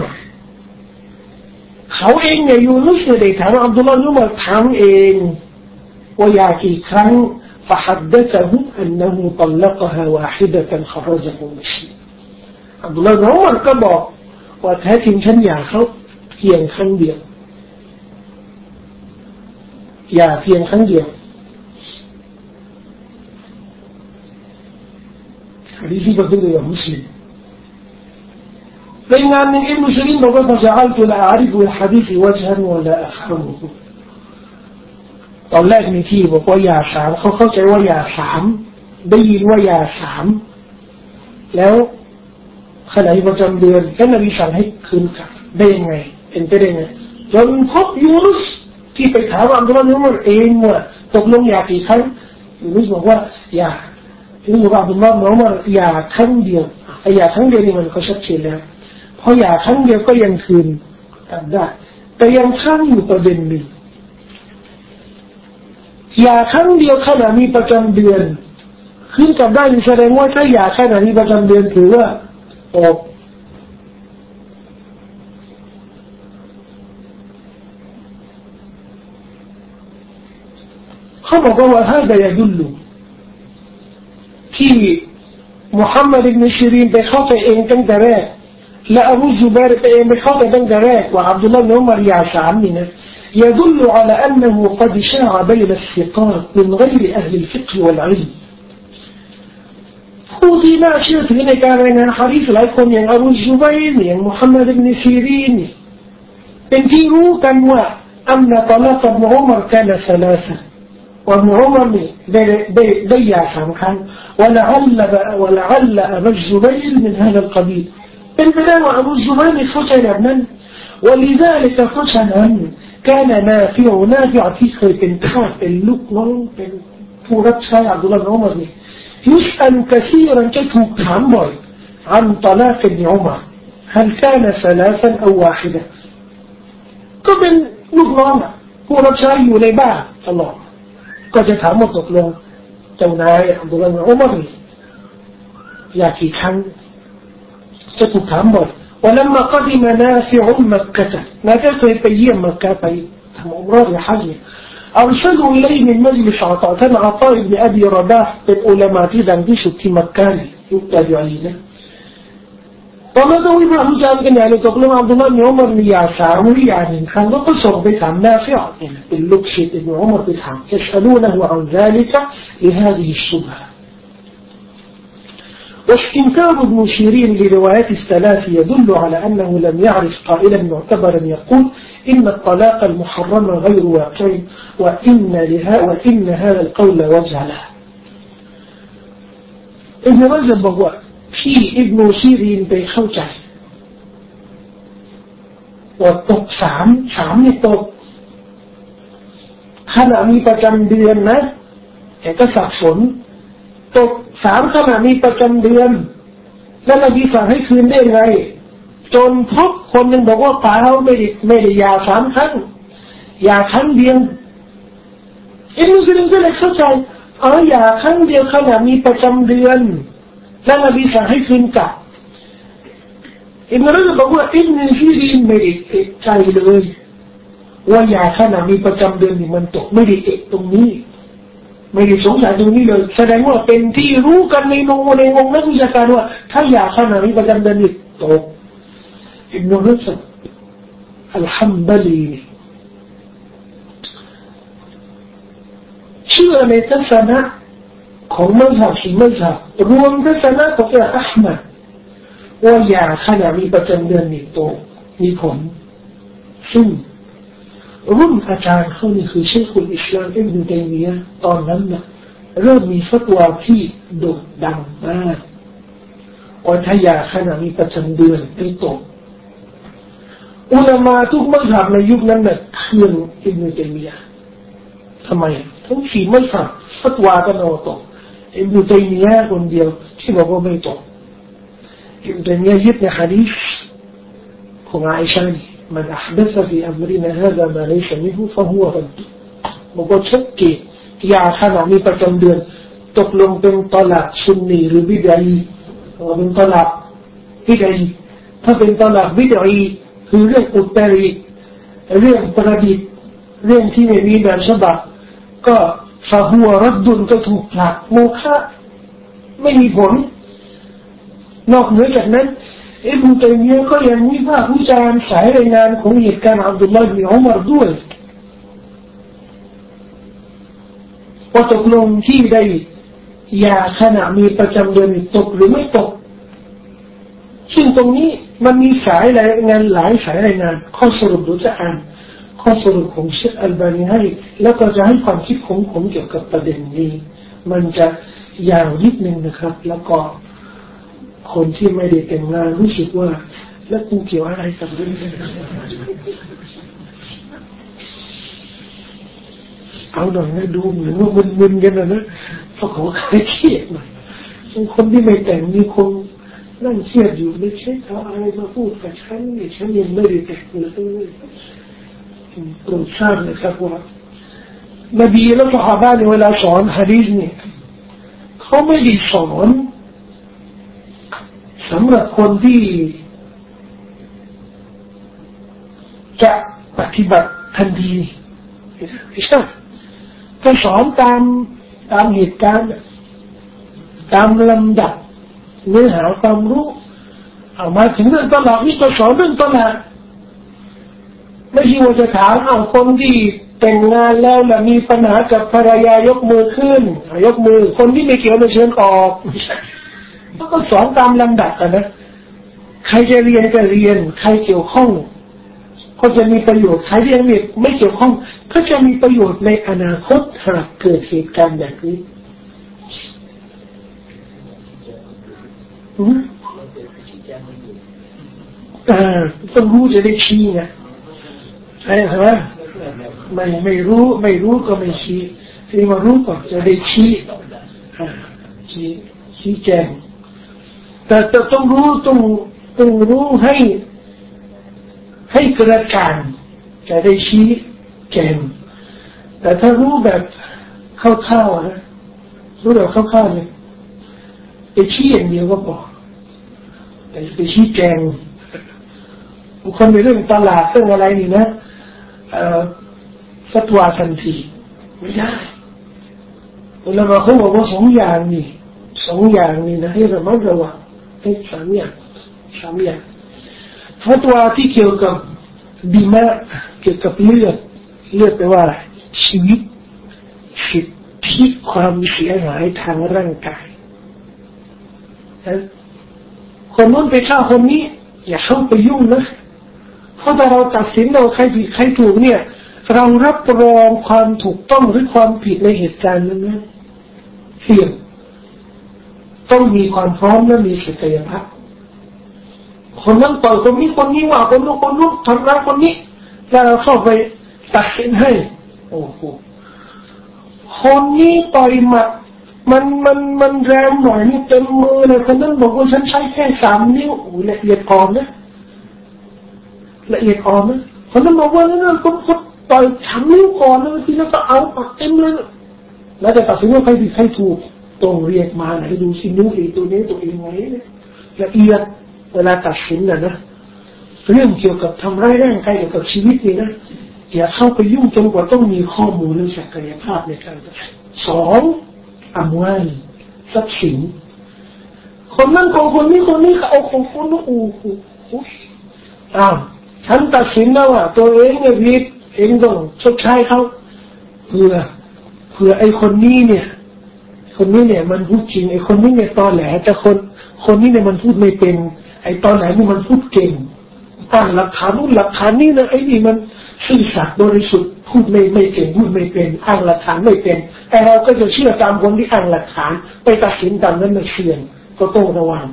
เขาเองเนี่ยยูนุสได้ถามอับดุลลอฮ์อิบนุอุมัรถามเองว่าอยากกี่ครั้ง فحدثه أنه طلقها واحدة خرجه مسلم อับดุลลอฮ์อิบนุอุมัรก็บอกว่าแท้จริงฉันอยากเขาเพียงครั้งเดียวอยากเพียงครั้งเดียวหะดีษที่บันทึกโดยมุสลิมรายงานในอิบนุซีรีนบอกว่า فجعلت لا أعرف الحديث وجها ولا أفهمه ตอนแรกมีที่บอกว่ายา3เขาเข้าใจว่ายา3ได้ยินว่ายา3แล้วขณะประจำเดือนท่านนบีสั่งให้คืนกลับได้ยังไงเป็นไปได้ไงจนพบยูนุสที่ไปถามอับดุลลอฮ์อิบนุอุมัรเองว่าตกลงอยากกี่ครั้งยูนุสบอกว่าอยากยูนุสบอกว่าอับดุลลอฮ์อิบนุอุมัรอยากครั้งเดียวอยากครั้งเดียวนี่มันก็ชัดเจนแล้วเพราะอยากครั้งเดียวก็ยังคืนกลับได้แต่ยังค้างอยู่ประเด็นหนึ่งอยากครั้งเดียวขณะมีประจำเดือนคืนกลับได้แสดงว่าถ้าอยากขณะมีประจำเดือนถือว่าตกเขาบอกว่าฮาดะยะดุลที่มุฮัมมัดอิบนุซีรีนไปเข้าใจเองตั้งแต่แรกและอบูซุบัยรไปเองไปเข้าใจตั้งแต่แรกว่าอับดุลลอฮ์อิบนุอุมัรยา3นี่นะ يدل على أنه قد شاع بين الثقات من غير أهل الفقه والعلم ผู้ที่น่าเชื่อถือในการรายงานหะดีษหลายคนอย่างอบูซุบัยรอย่างมุฮัมมัดอิบนุซีรีนเป็นที่รู้กันว่าอันนะตลากับมุฮัมมัดكان ثلاثة وابن عمرได้ยา3 ครั้ง ولعل أبا الزبير من هذا القبيل เป็นไปได้ว่าอบูซุบัยรเข้าใจแบบนั้น ولذلك เพราะฉะนั้นแกนาฟิโอนาฟิอที่เคยเป็นทาสเป็นลูกน้องเป็นผู้รับใช้อับดุลลาห์บินอุมัรนี่ยุสอัลกะซีรันจะถูกถามบ่อยعن طلاق ابن عمر هل كان ثلاثا أو واحدة ก็เป็นลูกน้องผู้รับใช้อยู่ในบ้านตลอดก็จะถามว่าตกลงเจ้านายอับดุลลาห์บินอุมัรอยากกี่ครั้งจะถูกถามบ่อยولما قدم نافع مكة نافعเคยเยี่ยมมักกะไปทำอุมเราะห์หรือฮัจญ์أرسلوا إليه من مجلس عطاء كان عطاء بن أبي رباحเป็นอุลามะที่ดังที่สุดที่มักกะยุคตาบีอีนตอนนั้นก็วิพากษ์วิจารณ์กันใหญ่เลยตกลงอับดุลลาห์บินอุมัรมียาสาวหรืออย่างหนึ่งครั้งก็ส่งไปถามนาฟิอ์เป็นลูกศิษย์อิบนุอุมัรไปถามيسألونه عن ذلك لهذه الشبهة واستنكار ابن سيرين لروايات الثلاث يدل على أنه لم يعرف قائلا معتبرا يقول إن الطلاق المحرم غير واقع وإن هذا القول وجه له ابن رجب هو في ابن سيرين بيخوجه وطق سام يطقขณะมีประจำเดือนนะแต่ก็สับสนตก3ขณะมีประจำเดือนแล้วนบีสั่งให้คืนได้ไงจนพบคนนึงบอกว่าเปล่าไม่ได้หย่า3ครั้งหย่าครั้งเดียวอิบนุซีรินก็เลยเข้าใจหย่าครั้งเดียวขณะมีประจำเดือนแล้วนบีสั่งให้คืนกลับอิบนุรจบบอกว่าอิบนุซีรินไม่ได้เอกใจเลยว่าหย่าขณะมีประจำเดือนนี่มันตกไม่ได้เอกตรงนี้ไม่ได้สงสัยตรงนี้เลยแสดงว่าเป็นที่รู้กันในวงนักวิชาการว่าถ้าอยากขนาดนี้ประจำเดือนนี่ตกอิบนุรุษอัลฮัมบาลีเชื่อในทัศนะของมัซฮับสี่มัซฮับรวมทัศนะของอัลมัดว่าอยากขนาดนี้ประจำเดือนนี่ตกมีผลซึ่งรุ่นอาจารย์เขานี่คือเชคุลอิสลามอิบนุตัยมียะห์ตอนนั้นนะเริ่มมีฟัตวาที่โด่งดังมากว่าถ้าอยากขณะมีประจำเดือนไม่ตกอุลามะทุกมัซฮับในยุคนั้นน่ะเคืองอิบนุตัยมียะห์ทำไมทั้งสี่มัซฮับฟัตวากันเอาตกอิบนุตัยมียะห์คนเดียวที่บอกว่าไม่ตกอิบนุตัยมียะห์ยึดในหะดีษของอาอิชะห์من أحدث في أمرنا هذا ما ليس منه فهو رد บอกว่าชัดเจนยาขณะมีประจำเดือนตกลงเป็นตลาดซุนนีหรือบิดอีหรือเป็นตลาดบิดอีถ้าเป็นตลาดบิดอีคือเรื่องอุตริเรื่องประดิษฐ์เรื่องที่ไม่มีแบบฉบับก็ฟะฮัวรัดดุลก็ถูกผลักโมฆะไม่มีผลนอกเหนือจากนั้นอิบนุตัยมียะห์ก็ยังวิพากษ์วิจารณ์สายรายงานของเหตุการณ์อับดุลลาห์บินอุมัรด้วยว่าตกลงที่ใดยาขณะมีประจำเดือนตกหรือไม่ตกซึ่งตรงนี้มันมีสายรายงานหลายสายรายงานข้อสรุปดูจะอ่านข้อสรุปของเชคอัลบานีให้แล้วก็จะให้ความคิดของผมเกี่ยวกับประเด็นนี้มันจะยาวนิดนึงนะครับแล้วก็คนที่ไม่ได้แต่งงานรู้สึกว่าแล้วกูเกี่ยวอะไรกับเรื่องนี้เอาหน่อยนะดูเหมือนว่ามึนๆกันนะเพราะเขาเครียดหน่อยคนที่ไม่แต่งมีคนนั่งเครียดอยู่ไม่ใช่เอาอะไรมาพูดกับฉันนี่ฉันยังไม่ได้แต่งเลยโปรดทราบนะครับว่านบีและซอฮาบะห์เวลาสอนหะดีษเนี่ยเขาไม่ได้สอนสำหรับคนที่จะปฏิบัติทันทีไม่ใช่ก็สอนตามเหตุการณ์ตามลำดับเนื้อหาความรู้เอามาถึงเรื่องตลาดนี่ก็สอนเรื่องตลาดไม่ใช่ว่าจะถามเอาคนที่แต่งงานแล้วและมีปัญหากับภรรยายกมือขึ้นยกมือคนที่ไม่เกี่ยวไม่เชิญออกก็สอนตามลำดับกันนะใครจะเรียนก็เรียนใครเกี่ยวข้องก็จะมีประโยชน์ใครที่ยังไม่เกี่ยวข้องก็จะมีประโยชน์ในอนาคตหากเกิดเหตุการณ์แบบนี้ต้องรู้จะได้ชี้ไงใช่ไหมไม่รู้ก็ไม่ชี้ที่มารู้ก่อนจะได้ชี้แจงแต่ต้องรู้ให้กระจ่างจะได้ชี้แจงแต่ถ้ารู้แบบคร่าวๆนะรู้แบบคร่าวๆเนี่ยไปชี้อย่างเดียวก็พอแต่ไปชี้แจงบางคนในเรื่องตลาดเรื่องอะไรนี่นะฟัตวาทันทีไม่ได้แล้วมาเขาบอกว่าสองอย่างนี่นะให้ระมัดระวังให้สามอย่างฟัตวาที่เกี่ยวกับดิมะเกี่ยวกับเลือดแปลว่าชีวิตสิทธิความเสียหายทางร่างกายคนนู้นไปฆ่าคนนี้อย่าเข้าไปยุ่งนะเพราะถ้าเราตัดสินเราใครผิดใครถูกเนี่ยเรารับรองความถูกต้องหรือความผิดในเหตุการณ์นั้นนะเสี่ยงต้องมีความพร้อมและมีศักยภาพคนนั้นต่อยคนนี้ว่าคนนู้นทำร้ายคนนี้แล้วเราเข้าไปตัดสินให้โอ้โหคนนี้ต่อยหมัดมันแรงหน่อยนี่เต็มมือเลยคนนั้นบอกว่าฉันใช้แค่3 นิ้วโอ้ละเอียดอ่อนนะคนนั้นบอกว่านั่นคนต่อย3 นิ้วก่อนแล้วทีนั้นก็เอาปากเต็มเลยแล้วจะตัดสินว่าใครผิดใครถูกต้องเรียกมาไหนดูสินิ้วตัวนี้ตัวเองไงละเอียดเวลาตัดสินนะเรื่องเกี่ยวกับทำร้ายร่างกายเกี่ยวกับชีวิตนี่นะอย่าเข้าไปยุ่งจนกว่าต้องมีข้อมูลเรื่องศักยภาพในการตัดสิน2อำนาจทรัพย์สินคนนั้นของคนนี้เขาเอาของคนนู้นโอ้โหฉันตัดสินแล้วว่าตัวเองเนี่ยผิดเองต้องชดใช้เขาเพื่อไอ้คนนี้เนี่ยมันพูดจริงไอ้คนนี้เนี่ยตอแหลแต่คนนี้เนี่ยมันพูดไม่เป็นไอ้ตอแหลนี่มันพูดเก่งตั้งหลักฐานนู่นหลักฐานนี่นะไอ้นี่มันซื่อสัตย์บริสุทธิ์พูดไม่เก่งพูดไม่เป็นอ้างหลักฐานไม่เป็นแต่เราก็จะเชื่อตามคนที่อ้างหลักฐานไปตัดสินตามนั้นไม่เสี่ยงก็ต้องระวัง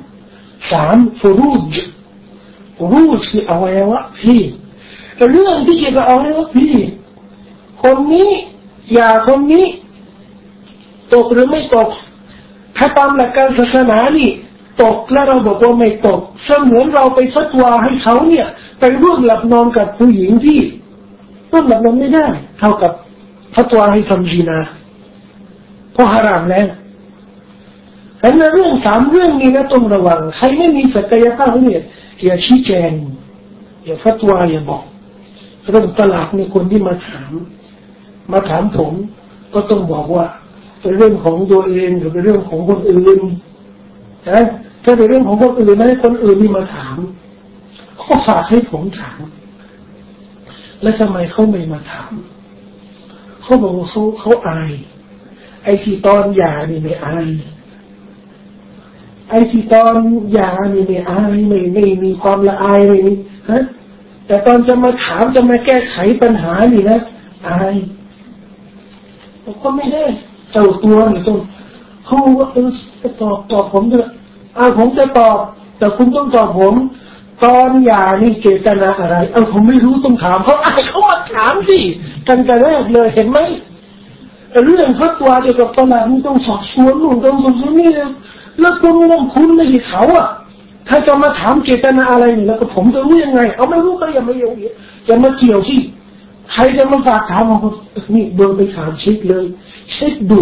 3ฟูรูจคืออวัยวะพี่เรื่องที่เกี่ยวกับอวัยวะพี่คนนี้อย่าคนนี้ตกหรือไม่ตกถ้าตามหลักการศาสนานี่ตกแล้วเราบอกว่าไม่ตกเสมือนเราไปฟัตวาให้เขาเนี่ยไปร่วมหลับนอนกับผู้หญิงที่ร่วมหลับนอนไม่ได้เท่ากับฟัตวาให้ทำซินาเพราะฮารามแล้วแต่ในเรื่อง3เรื่องนี้นะต้องระวังใครไม่มีศักยภาพเนี่ยอย่าชี้แจงอย่าฟัตวาอย่าบอกเรื่องตลาดในคนที่มาถามผมก็ต้องบอกว่าเป็นเรื่องของตัวเองหรือเป็นเรื่องของคนอื่นนะถ้าเป็นเรื่องของคนอื่นไม่ให้คนอื่นนี่มาถามเขาฝากให้ผมถามแล้วทำไมเขาไม่มาถามเขาบอกว่าเขาอายไอ้ที่ตอนหย่านี่ไม่อายไอ้ที่ตอนหย่านี่ไม่อายไม่มีความละอายไม่มีฮะแต่ตอนจะมาถามจะมาแก้ไขปัญหานี่นะอายก็ไม่ได้เจ้าตัวนี่ต้องเขาว่าจะตอบผมจะผมจะตอบแต่คุณต้องตอบผมตอนหย่านี่เจตนาอะไรผมไม่รู้ต้องถามเขาเขามาถามสิกันแต่แรกเลยเห็นไหมเรื่องฟัตวาเกี่ยวกับตลาดนี่ต้องสอบสวนนู่นต้องสอบสวนนี่แล้วคุณไม่ใช่เขาถ้าจะมาถามเจตนาอะไรนี่แล้วก็ผมจะรู้ยังไงไม่รู้ก็อย่ามาเกี่ยวสิใครจะมาฝากถามผมนี่เดินไปถามเช็คเลยเช็คดู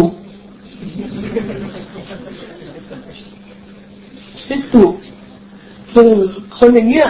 คนอย่างเงี้ย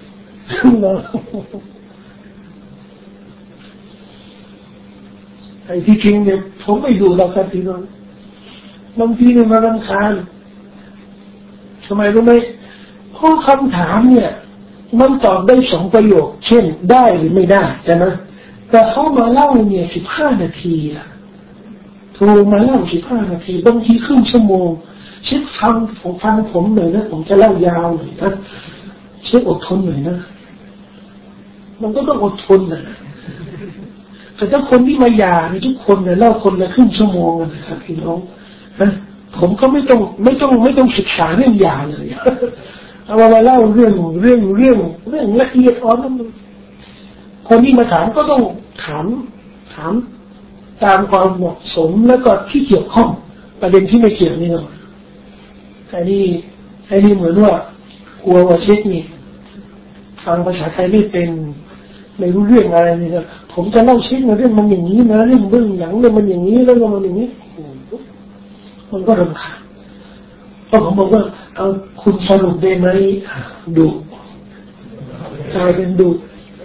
ไอ้ที่จริงเนี่ยผมไม่ดูหรอกครับพี่น้องบางทีเนี่ยมารำคาญทำไมรู้ไหมเพราะคำถามเนี่ยมันตอบได้2 ประโยคเช่นได้หรือไม่ได้ใช่ไหมแต่เขามาเล่าเนี่ย15 นาทีโทรมาเล่า15 นาทีบางทีครึ่งชั่วโมงชิดฟังผมหน่อยนะผมจะเล่ายาวหน่อยนะชิดอดทนหน่อยนะมันก็ต้องอดทนนะแต่ถ้าคนที่มาหย่าทุกคนเนี่ยเล่าคนละครึ่งชั่วโมงนะครับพี่น้องนะผมก็ไม่ต้องศึกษาเรื่องหย่าเลยเอามาเล่าเรื่องละเอียดอ่อนนั้นคนที่มาถามก็ต้องถามตามความเหมาะสมแล้วก็ที่เกี่ยวข้องประเด็นที่ไม่เกี่ยวนี่เนาะอันนี้เหมือนว่ากลัวว่าเช็คนี่ฟังภาษาไทยไม่เป็นไม่รู้เรื่องอะไรนี่นะผมจะเล่าเช็คนะเรื่องมันอย่างนี้นะเรื่องเบื้องหลังเรื่องมันอย่างนี้แล้วมันอย่างนี้มันก็รำคาญเพราะผมบอกว่าเอาคุณสรุปได้ไหมดูกลายเป็นดู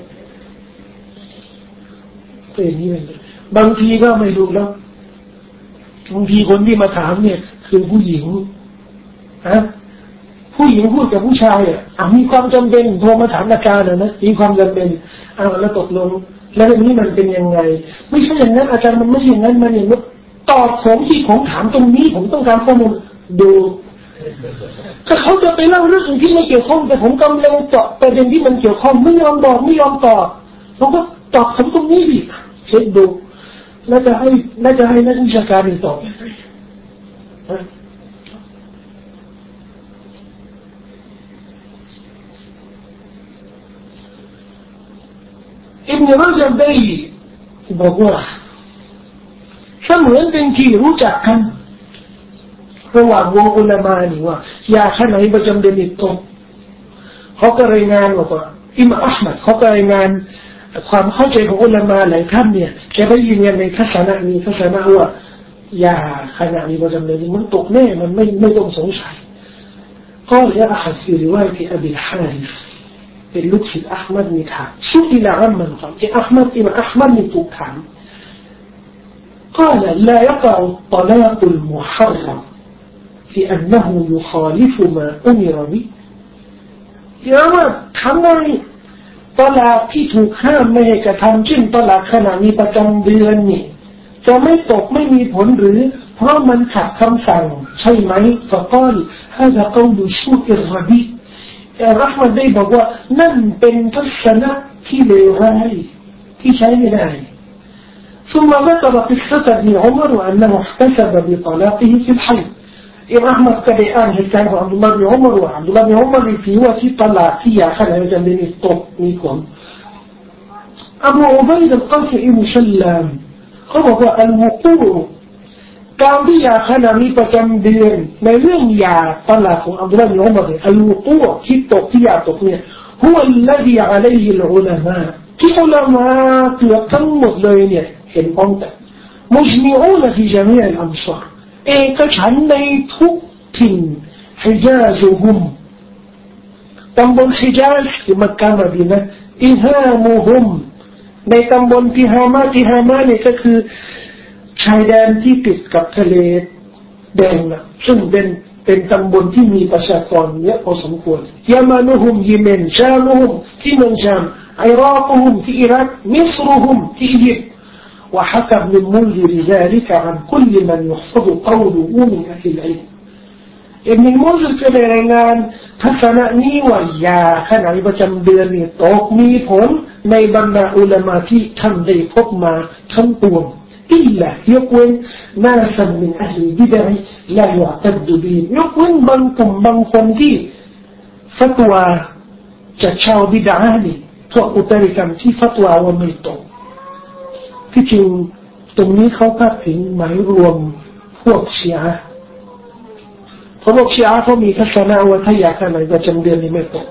เป็นอย่างนี้เลยบางทีก็ไม่ดูแล้วบางทีคนที่มาถามเนี่ยคือผู้หญิงผู้หญิงพูดกับผู้ชายมีความจำเป็นโทรมาถามอาจารย์นะมีความจำเป็นแล้วตกลงแล้วเรื่องนี้มันเป็นยังไงไม่ใช่อย่างนั้นอาจารย์มันไม่ใช่อย่างนั้นมันอย่างนี้ตอบผมที่ผมถามตรงนี้ผมต้องการข้อมูลดูก็เขาจะไปเล่าเรื่องอื่นที่ไม่เกี่ยวข้องแต่ผมกำลังเจาะประเด็นที่มันเกี่ยวข้องไม่ยอมบอกไม่ยอมตอบผมก็ตอบผมตรงนี้ดิเช็คดูแล้วจะให้นักวิชาการตอบอิบนุรจบได้บอกว่าเสมือนเป็นที่รู้จักกันระหว่างวงอุลามะนี่ว่ายาขนาดประจำเดือนนี้ตกเขาก็รายงานว่าอิหม่ามอัชมัดเขาก็รายงานความเข้าใจของอุลามะหลายท่านเนี่ยแกได้ยืนยันในทัศนะนี้ทัศนะว่ายาขนาดนี้ประจำเดือนนี้มันตกแน่มันไม่ต้องสงสัยก็เลยอาหัดซีรีวายที่อบิลฮาริสเป็นลูกศิษย์อัลมัดมีถามสุอิละอัมมันครับที่อัลมัดอิหม่ามอัลมัดมีถูกถามقال لا يقع الطلاق المحرم في أنه يخالف ما أمر به ที่ว่าทำไมตลาดที่ถูกห้ามไม่ให้กระทำเช่นตลาดขณะมีประจำเดือนนี่จะไม่ตกไม่มีผลหรือเพราะมันขัดคำสั่งใช่ไหมفقال هذا قول سوء الرديء อัลมัดได้บอกว่านั่นเป็นทัศนะที่เลวร้ายที่ใช้ไม่ได้ثم ذكر قصة ابن عمر وأنه احتسب بطلاقه في الحيض إمام أحمد كبيان هكذا عبد الله بن عمر وعبد الله بن عمر في وقت طلاقية خلال جنبين الطب ميكم أبو عبيد القاسم مسلم هو الوقوع كان بيا خلال ميكم ما يوم يا طلاق عبد الله بن عمر الوقوع في التوقيع هو الذي عليه العلماءที่อุลามะเกือบทั้งหมดเลยเนี่ยเห็นพ้องกันมุจมิอูนที่จามีอัลอัมซาร์เอกฉันท์ในทุกถิ่นฮิญาซุฮุมตำบลฮิญาซที่มักกะมะดีนะห์อิฮามุฮุมในตำบลทิฮามะเนี่ยก็คือชายแดนที่ติดกับทะเลแดงนะซึ่งเป็นตำบลที่มีประชากรเยอะพอสมควรยะมานุฮุมยิเมนชามุฮุมที่เมืองชามعراقهم في إيران مصرهم في إيجيبت وحكى ابن المنذر ذلك عن كل من يحفظ قوله من أهل العلم ابن المنذر كان رأيانทัศนะนี้ว่ายาขณะประจำเดือนนี่ตกมีผลในบรรดาอุลามะที่ท่านได้พบมาทั้งปวงอิลลายกเว้นนาสันมินอะห์ลิบิดะห์ลายุอ์ตัดบิยกเว้นบางกลุ่มบางคนที่ฟัตวาจากชาวบิดอะห์นี่พวกอุตริกรรมที่ฟัตวาว่าไม่ตรงที่จริงตรงนี้เขาพาดถึงหมายรวมพวกชีอะห์เพราะพวกชีอะห์เขามีทัศนะว่าถ้าอยากอะไรประจำเดือนนี้ไม่ตรง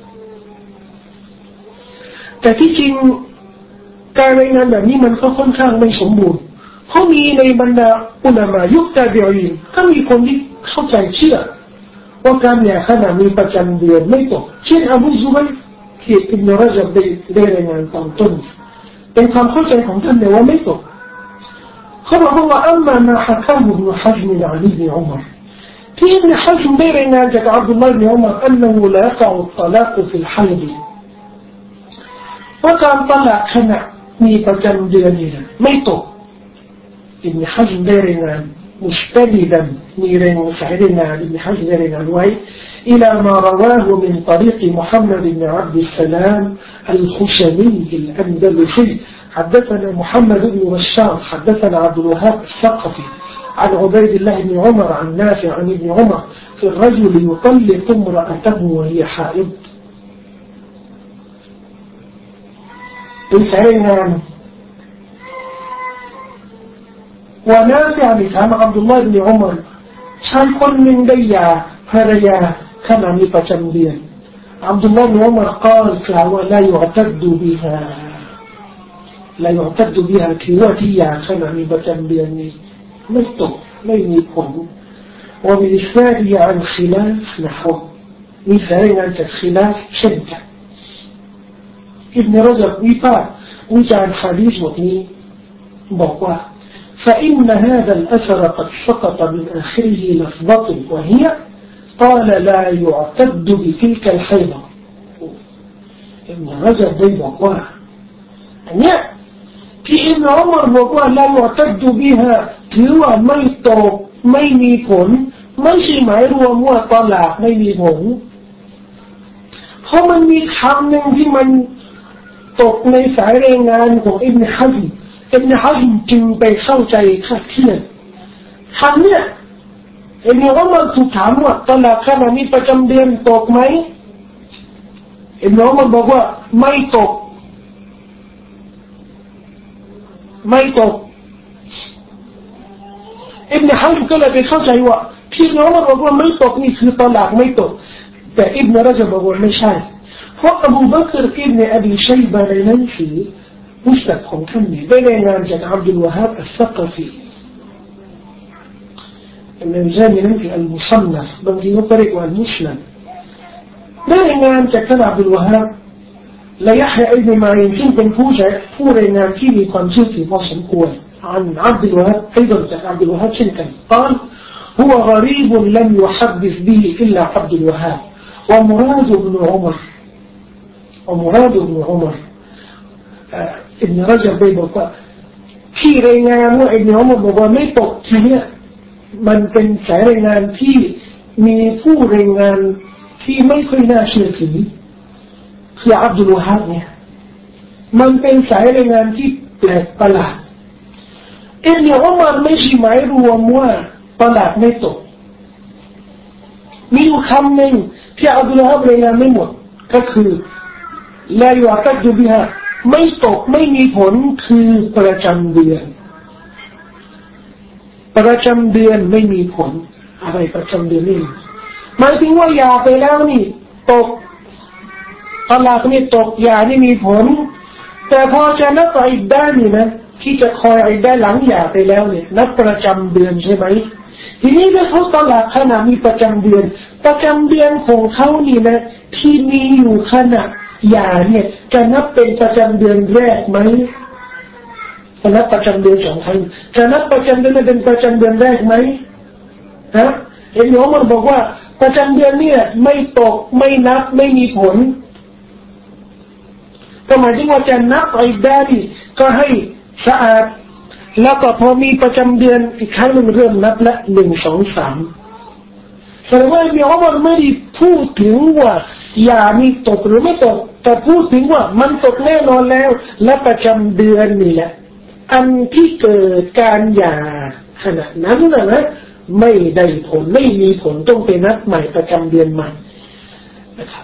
แต่ที่จริงการรายงานแบบนี้มันก็ค่อนข้างไม่สมบูรณ์เพราะมีในบรรดาอุลามะยุคตาบิอีนก็มีคนที่เข้าใจเชื่อว่าการอยากขณะมีประจำเดือนไม่ตรงเช่นอบูซุบัยที่อิบนุรจับได้รายงานตอนต้นเป็นความเข้าใจของท่านเลยว่าไม่ตกเขาบอกว่าอัมมามาฮะกะฮุอิบนุฮัซมอะลีบิอุมัรที่อิบนุฮัซมได้รายงานจากอับดุลลอฮ์บิอุมัรอันนะฮูลายักอตลากฟิลฮัยฎว่าการตลากขณะมีประจำเดือนนี่นะไม่ตกอิบนุฮัซมได้รายงานมุสตะนิดันมีรายงานสายรายงานอิบนุฮัซมได้รายงานไว้إلى ما رواه من طريق محمد بن عبد السلام الخشني الأندلسي حدثنا محمد بن بشار حدثنا عبد الوهاب الثقفي عن عبيد الله بن عمر عن نافع عن ابن عمر في الرجل يطلق امرأته وهي حائض الفعلين ว่าน่าจะมีถามอับดุลลอฮ์อิบนุอุมัรชายคนหนึ่งได้หย่าภรรยาขณะมีประจำเดือนอับดุลลอฮ์อิบนุอุมัรกล่าวว่าلا يعتد بها لا يعتد بهاคือว่าที่หย่าขณะมีประจำเดือนนี้ไม่ตกไม่มีผลوبإسناده عن خلاف نحوه مثال عن خلاف شدة ابن رجب وجعل حديث وقني بقوة فإن هذا الأثر قد سقط من آخره لفظة وهي قال لا يعتد بتلك الحيضة ابن رجب بقوة يعني في ابن عمر بقوة لا يعتد بها هو ما يطوبไม่มีผลไม่ใช่หมายรวมว่าตอลากไม่มีผลเพราะมันมีคำหนึ่งที่มันตกในสายรายงานของอิบนุฮัซมจึงไปเข้าใจคลาดเคลื่อนคำเนี้ยอิบนุอุมัรถูกถามว่าตอลากขณะมีประจำเดือนตกไหมอิบนุอุมัรบอกว่าไม่ตกอิบนุฮัซมก็เลยไปเข้าใจว่าที่น้องบอกว่าไม่ตกนี่คือตลาดไม่ตกแต่อิบนุรจบบอกว่าไม่ใช่เพราะอบูบักรอิบนุอบีชัยบะในหนังสือมุสนัดของท่านนี่ได้รายงานจากอับดุลวะฮาบอัสซักฟีในวิจารณ์นั้นคืออัลมุซันนัฟบางทีก็เรียกว่ามุสนัดได้รายงานจากท่านอับดุลวะฮาบและยะฮยาอิบนุมาอินซึ่งเป็นผู้รายงานที่มีความเชื่อถือพอสมควรعن عبد الوهاب أيضا عبد الوهاب شنكا قال هو غريب لم يحدث به إلا عبد الوهاب ومراد بن عمر ابن رجب بيبقىที่รายงานว่าอิบนุอุมัรบอกว่าไม่ตกทีเนี้ยมันเป็นสายรายงานที่มีผู้รายงานที่ไม่ค่อยน่าเชื่อถือคืออับดุลวะฮาบเนี่ยมันเป็นสายรายงานที่แปลกประหลาดอิบนุอุมัรไม่ใช่หมายรวมว่าตลาดไม่ตกมีอยู่คำหนึ่งที่อับดุลวะฮาบรายงานไม่หมดก็คือลายุอัตดุบิฮาไม่ตกไม่มีผลคือประจำเดือนไม่มีผลอะไรประจำเดือนนี่หมายถึงว่าหย่าไปแล้วนี่ตกตลาดนี่ตกหย่านี่มีผลแต่พอจะนับอีกด้านนี่นะที่จะคอยไอ้ได้หลังหย่าไปแล้วเนี่ยนับประจำเดือนใช่ไหมทีนี้ถ้าเขาตลาดขณะมีประจำเดือนของเขานี่นะที่มีอยู่ขณะหย่าเนี่ยจะนับเป็นประจำเดือนแรกไหมจะนับประจำเดือนสองครั้งจะนับประจำเดือนเป็นประจำเดือนแรกไหมฮะเห็นหมอมันบอกว่าประจำเดือนเนี่ยไม่ตกไม่นับไม่มีผลก็หมายถึงว่าจะนับไอ้ได้ก็ให้สะอาดแล้วก็พอมีประจำเดือนอีกครั้งหนึ่งเริ่มนับละ1 2 3แสดงว่าอิบนุอุมัรไม่ได้พูดถึงว่าหย่ามีตกหรือไม่ตกแต่พูดถึงว่ามันตกแน่นอนแล้วและประจำเดือนนี่แหละอันที่เกิดการหย่าขณะนั้นนะไม่ได้ผลไม่มีผลต้องไปนับใหม่ประจำเดือนใหม่นะครับ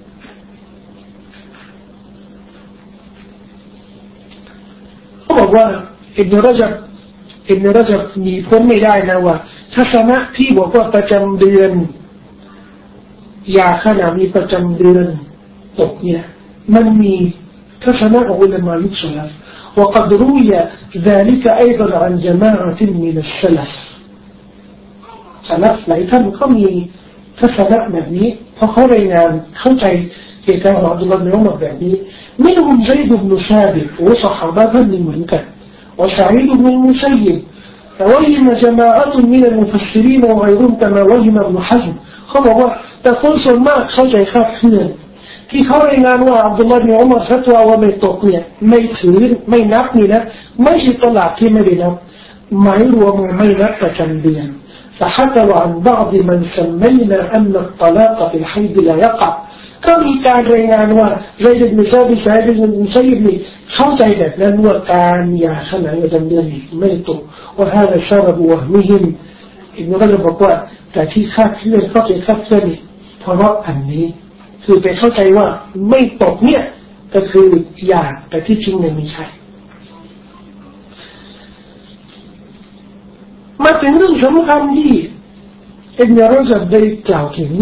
เขาบอกว่าอิบนุรจบมีพ้นไม่ได้นะว่าทัศนะที่บอกว่าประจำเดือนยาขณะมีประจำเดือนตกเนี่ยมันมีทัศนะของอุลามะยุคสลัฟ وقد روي ذلك أيضا عن جماعة من السلف สลัฟหลายท่านก็มีทัศนะแบบนี้เพราะเขารายงานเข้าใจเหตุการณ์ของอับดุลลอฮ์บินอุมัรแบบนี้منهم زيد بن ثابت وصحابه من كان وسعيد بن المسيب ووهم جماعة من المفسرين وغيرهم كما وهم ابن حزم خبر تقول ما خجي خاف خير ที่เขารายงานว่าอับดุลลอฮ์บินอุมัรฟัตวาว่าไม่ตกเนี่ยไม่ถือไม่นับนี่นะไม่ใช่ตลาดที่ไม่ได้นับหมายรวมไม่นับประจำเดือน فحكوا عن بعض من سمينا أن الطلاق في الحيض لا يقع ก็มีการรายงานว่าซัยด์ บิน ซาบิต ซัยด์ บิน มุซัยยิบนี่เข้าใจแบบนั้นว่าการหย่าขณะประจำเดือนไม่ตกว่าฮาซาซาบะวะมิฮิมอิบนุรจบบอกว่าแต่ที่คาดเคลื่อนเข้าใจคาดเคลื่อนเพราะอันนี้คือไปเข้าใจว่าไม่ตกเนี่ยก็คือหย่าแต่ที่จริงเนี่ยไม่ใช่มาถึงเรื่องสำคัญที่อิบนุรอญับได้กล่าวถึง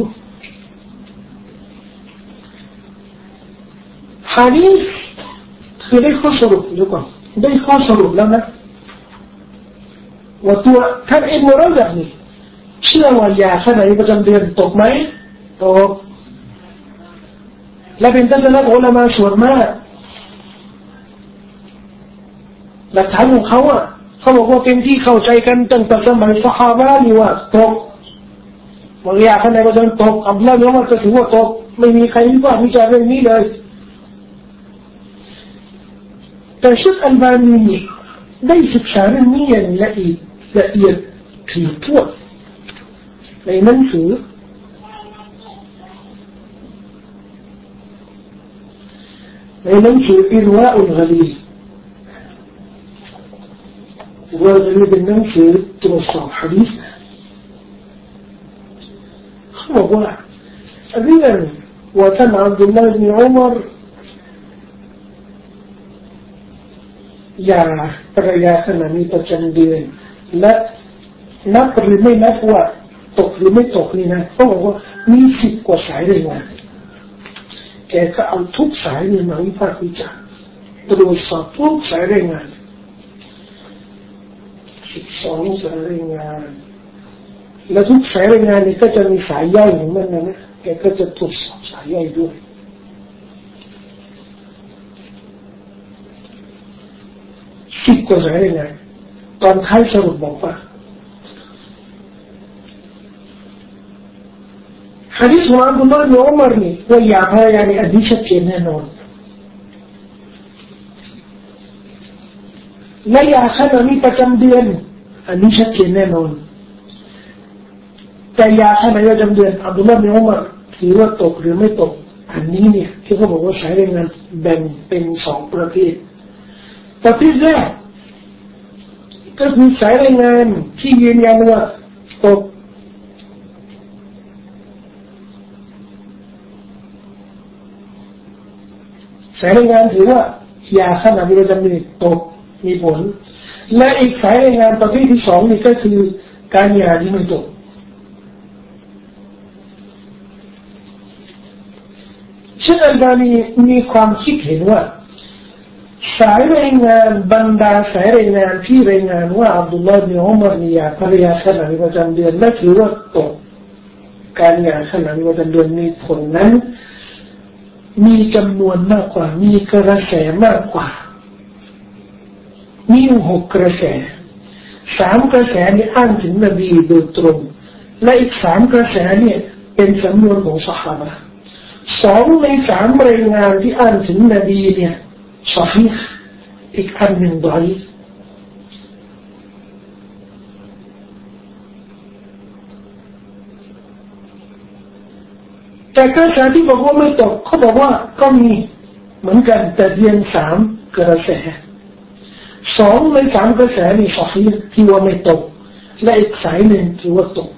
หะดีษคือได้ข้อสรุปหรือเปล่าได้ข้อสรุปแล้วนะว่าตัวท่านอิบนุรอญับนี่เชื่อว่ายาขณะประจำเดือนตกไหมตกและเป็นทัศนะของอุลามะส่วนมากหลักฐานของเขาเขาบอกว่าเป็นที่เข้าใจกันตั้งแต่สมัยซอฮาบะห์นี่ว่าตกว่ายาขณะประจำเดือนตกอับดุลลาห์บินอุมัรก็ถือว่าตกไม่มีใครวิพากษ์วิจารณ์เรื่องนี้เลยแต่เชคอัลบานีได้ศึกษาเรื่องนี้อย่างละเอียดถี่ถ้วนในหนังสืออิรวาอุลกะลีลว่าจะเป็นหนังสือตรวจสอบหะดีษเขาบอกว่าเรื่องว่าท่านอับดุลลาห์บินอุมัรอย่าระยะขณะมีประจำเดือนและนับหรือไม่นับว่าตกหรือไม่ตกนี่นะเขาบอกว่ามี10 กว่าสายรายงานแกก็เอาทุกสายนี่มาวิพากษ์วิจารณ์ตรวจสอบทุกสายรายงาน12 สายรายงานและทุกสายรายงานนี่ก็จะมีสายย่อยของมันนะแกก็จะตรวจสอบสายย่อยด้วย10 กว่าสายรายงานตอนท้ายสรุปบอกว่าหะดีษของอับดุลลาห์บินอุมัรนี่ว่ายาพารานี่อันนี้ชัดเจนแน่นอนและยาขณะมีประจำเดือนอันนี้ชัดเจนแน่นอนแต่ยาขณะประจำเดือนอับดุลลาห์บินอุมัรถือว่าตกหรือไม่ตกอันนี้เนี่ยที่เขาบอกว่าสายรายงานแบ่งเป็น2 ประเภทประเภทแรกก็คือสายรายงานที่ยืนยันว่าตกสายรายงานถือว่ายาขณะมีประจำเดือนตกมีผลและอีกสายรายงานประเภทที่2นี่ก็คือการยาที่ไม่ตกเชคอัลบานีมีความคิดเห็นว่าสายรายงานบรรดาสายรายงานที่รายงานว่าอับดุลลาห์บินอุมัรมียาภรรยาขณะมีประจำเดือนและถือว่าตกการยาขณะมีประจำเดือนมีผลนั้นมีจำนวนมากกว่ามีกระแสมากกว่ามี6 กระแส3 กระแสนี้อ้างถึงนบีโดยตรงและอีก3 กระแสเนี่ยเป็นสำนวนของซอฮาบะห์2 ใน 3รายงานที่อ้างถึงนบีเนี่ยซอฮีฮ์อีกอันหนึ่งดออีฟแต่กระแสที่บอกว่าไม่ตกเขาบอกว่าก็มีเหมือนกันแต่เพียง3 กระแส2 ใน 3 กระแสนี่ซอฮีฮ์ที่ว่าไม่ตกและอีกสายหนึ่งที่ว่าตก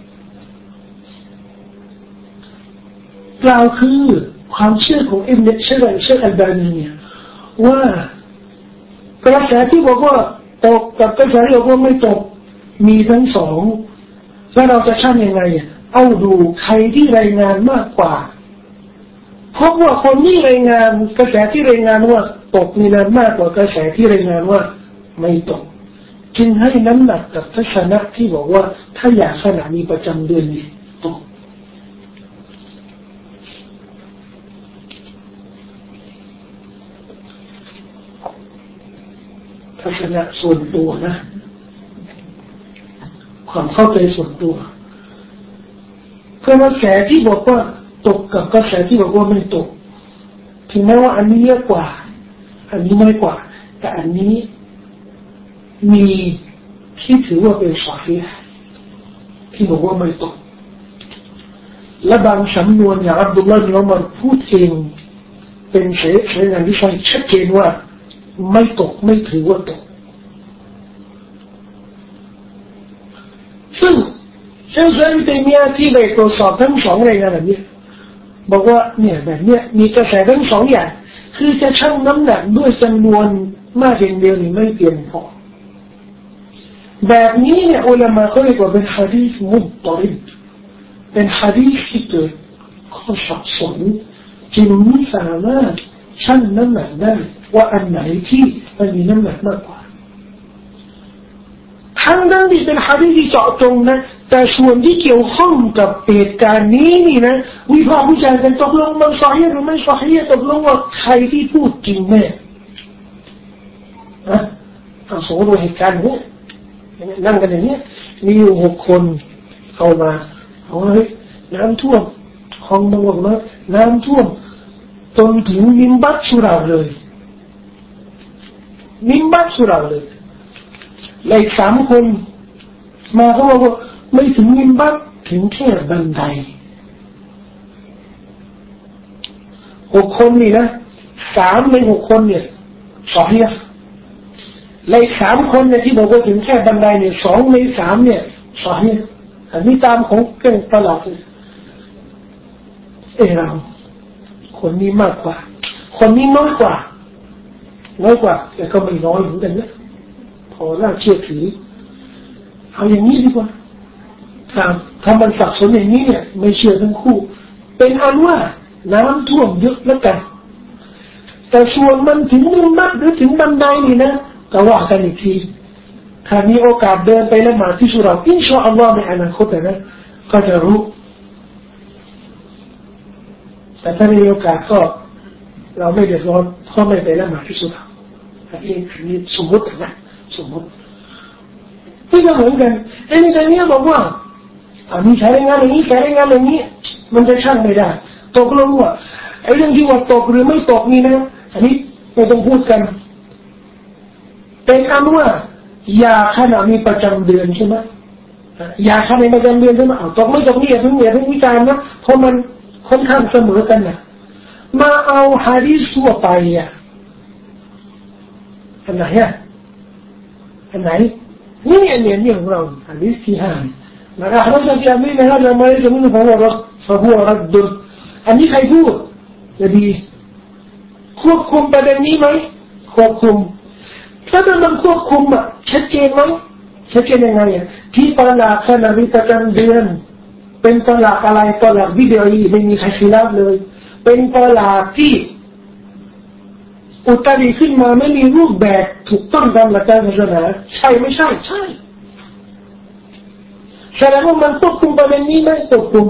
กล่าวคือความเชื่อของอิบนุเชคอัลบานีเนี่ยว่ากระแสที่บอกว่าตกกับกระแสที่บอกว่าไม่ตกมีทั้ง2แล้วเราจะชั่งยังไงเอาดูใครที่รายงานมากกว่าเพราะว่าคนที่รายงานกระแสที่รายงานว่าตกมีนั้นมากกว่ากระแสที่รายงานว่าไม่ตกจึงให้น้ำหนักกับทัศนะที่บอกว่าถ้าอยากขณะมีประจำเดือนนี่ตกทัศนะส่วนตัวนะความเข้าใจส่วนตัวเพื่อกระแสที่บอกว่าตกกับกระแสที่บอกว่าไม่ตกถึงแม้ว่าอันนี้เยอะกว่าอันนี้น้อยกว่าแต่อันนี้มีที่ถือว่าเป็นซอฮีฮ์ที่บอกว่าไม่ตกและบางสำนวนอย่างอับดุลลาห์บินอุมัรพูดเองเป็นเสยงานที่ชัดเจนว่าไม่ตกไม่ถือว่าตกซึ่งเชคซาอิตัยมียะห์ที่ได้ตรวจสอบทั้ง2รายงานแบบนี้บอกว่าเนี่ยแบบเนี้ยมีกระแสทั้ง2อย่างคือจะชั่งน้ำหนักด้วยจำนวนมากอย่างเดียวนี่ไม่เพียงพอแบบนี้เนี่ยอุลามะเขาเรียกว่าเป็นหะดีษมุฎฏริบเป็นหะดีษที่เกิดข้อสับสนจึงไม่สามารถชั่งน้ำหนักได้ว่าอันไหนที่มันมีน้ำหนักมากกว่าทั้งนั้นที่เป็นหะดีษที่เจาะจงนะแต่ส่วนที่เกี่ยวข้องกับเหตุการณ์นี้นี่นะวิพากษ์วิจารณ์กันตกลงมันซอฮีฮ์หรือไม่ซอฮีฮ์ตกลงว่าใครที่พูดจริงแน่สมมติว่าเหตุการณ์นี้นั่งกันอย่างนี้มีอยู่6 คนเข้ามาเอาเฮ้ยน้ำท่วมห้องบอกว่าน้ำท่วมจนถึงมิมบัตสุราเลยมิมบัตสุราเลยเลย3 คนมาเขาบอกว่าไม่ถึงมิมบัตถึงแค่บันได6 คนนี่นะ3 ใน 6 คนเนี่ยซอฮีฮ์เลย3 คนเนี่ยที่บอกว่าถึงแค่บันไดเนี่ย2 ใน 3เนี่ยซอฮีฮ์อันนี้ตามของเก่งตลอดเราคนนี้มากกว่าคนนี้น้อยกว่าแต่ก็ไม่น้อยเหมือนกันนะพอน่าเชื่อถือเอาอย่างนี้ดีกว่าถ้ามันสับสนอย่างนี้เนี่ยไม่เชื่อทั้งคู่เป็นอันว่าน้ำท่วมเยอะแล้วกันแต่ส่วนมันถึงมิมบัตหรือถึงบันไดนี่นะก็ว่ากันอีกทีถ้ามีโอกาสเดินไปละหมาดที่สุราอินชาอัลลอฮ์ในอนาคตนะก็จะรู้แต่ถ้ามีโอกาสก็เราไม่เดือดร้อนเพราะไม่ไปละหมาดที่สุราอันนี้สมมตินะสมมติที่จะเหมือนกันไอ้ในการนี้บอกว่ามีใช้งานอย่างนี้ใช้งานอย่างนี้มันจะช่างไม่ได้ตกลงว่าไอ้เรื่องที่ว่าตกหรือไม่ตกนี่นะอันนี้ไม่ต้องพูดกันเป็นอันว่ายาขณะมีประจำเดือนใช่ไหมยาขณะประจำเดือนใช่ไหมตกไม่ตกนี่อย่าเพิ่งวิจารณ์นะเพราะมันค่อนข้างเสมอกันนะมาเอาหะดีษทั่วไปอันไหนอันไหนนี่อันนี้ของเราหะดีษที่5นะครับเราจะจำไม่ได้เราไม่จะไม่ฟังว่าفهو ردอันนี้ใครพูดจะดีควบคุมประเด็นนี้ไหมควบคุมถ้ามันควบคุมชัดเจนไหมชัดเจนยังไงที่ตลาดขณะมีประจำเดือนเป็นตลาดอะไรตลาดวิดีโอไม่มีใครคิดเลยเป็นตลาดที่อุตริขึ้นมาไม่มีรูปแบบถูกต้องตามหลักการศาสนาใช่ไม่ใช่ใช่แสดงว่ามันควบคุมประเด็นนี้ไหมควบคุม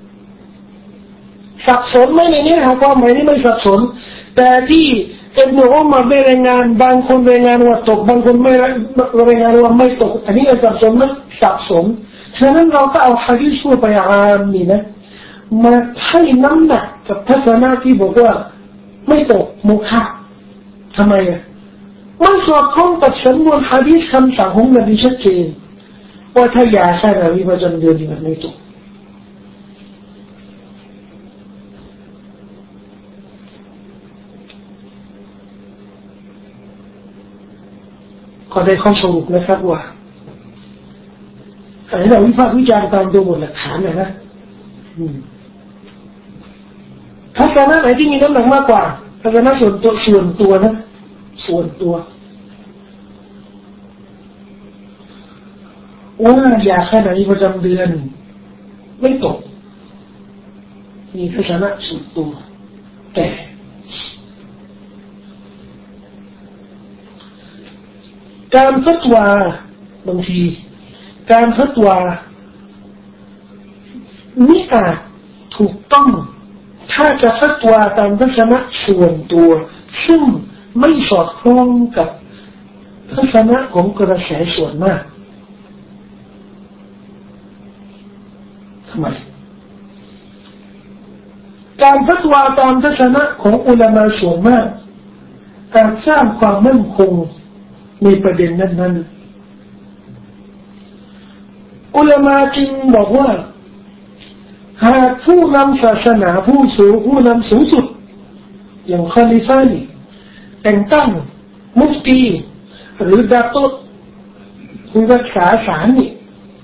สับสนไหมในนี้หาความหมายนี้ไม่สับสนแต่ที่อิบนุอุมัรได้รายงานบางคนรายงานว่าตกบางคนไม่รายงานว่าไม่ตกอันนี้สับสนไหมสับสนฉะนั้นเราก็เอาหะดีษทั่วไปนี่นะมาให้น้ำหนักกับทัศนะที่บอกว่าไม่ตกโมฆะทำไมมันสอดคล้องกับสำนวนหะดีษคำสั่งของนบีชัดเจนว่าถ้ายาขณะมีประจำเดือนมันไม่ตกก็ได้ข้อสรุปนะครับว่าอันนี้เราวิพากษ์วิจารณ์ตามตัวบทหลักฐานนะทัศนะไหนที่มีน้ำหนักมากกว่าทัศนะส่วนตัวนะส่วนตัวว่ายาขณะมีประจำเดือนไม่ตกมีทัศนะส่วนตัวแต่การฟัตวาบางทีการฟัตวานี่อาจถูกต้องถ้าจะฟัตวาตามทัศนะส่วนตัวซึ่งไม่สอดคล้องกับทัศนะของกระแสส่วนมากทำไมการฟัตวาตามทัศนะของอุลามะส่วนมากการสร้างความมั่นคงในประเด็นนั้นอุลามะจึงบอกว่าหากผู้นำศาสนาผู้นำสูงสุดอย่างคอลิฟะห์แต่งตั้งมุฟตีหรือดาตุผู้รักษาศาลนี่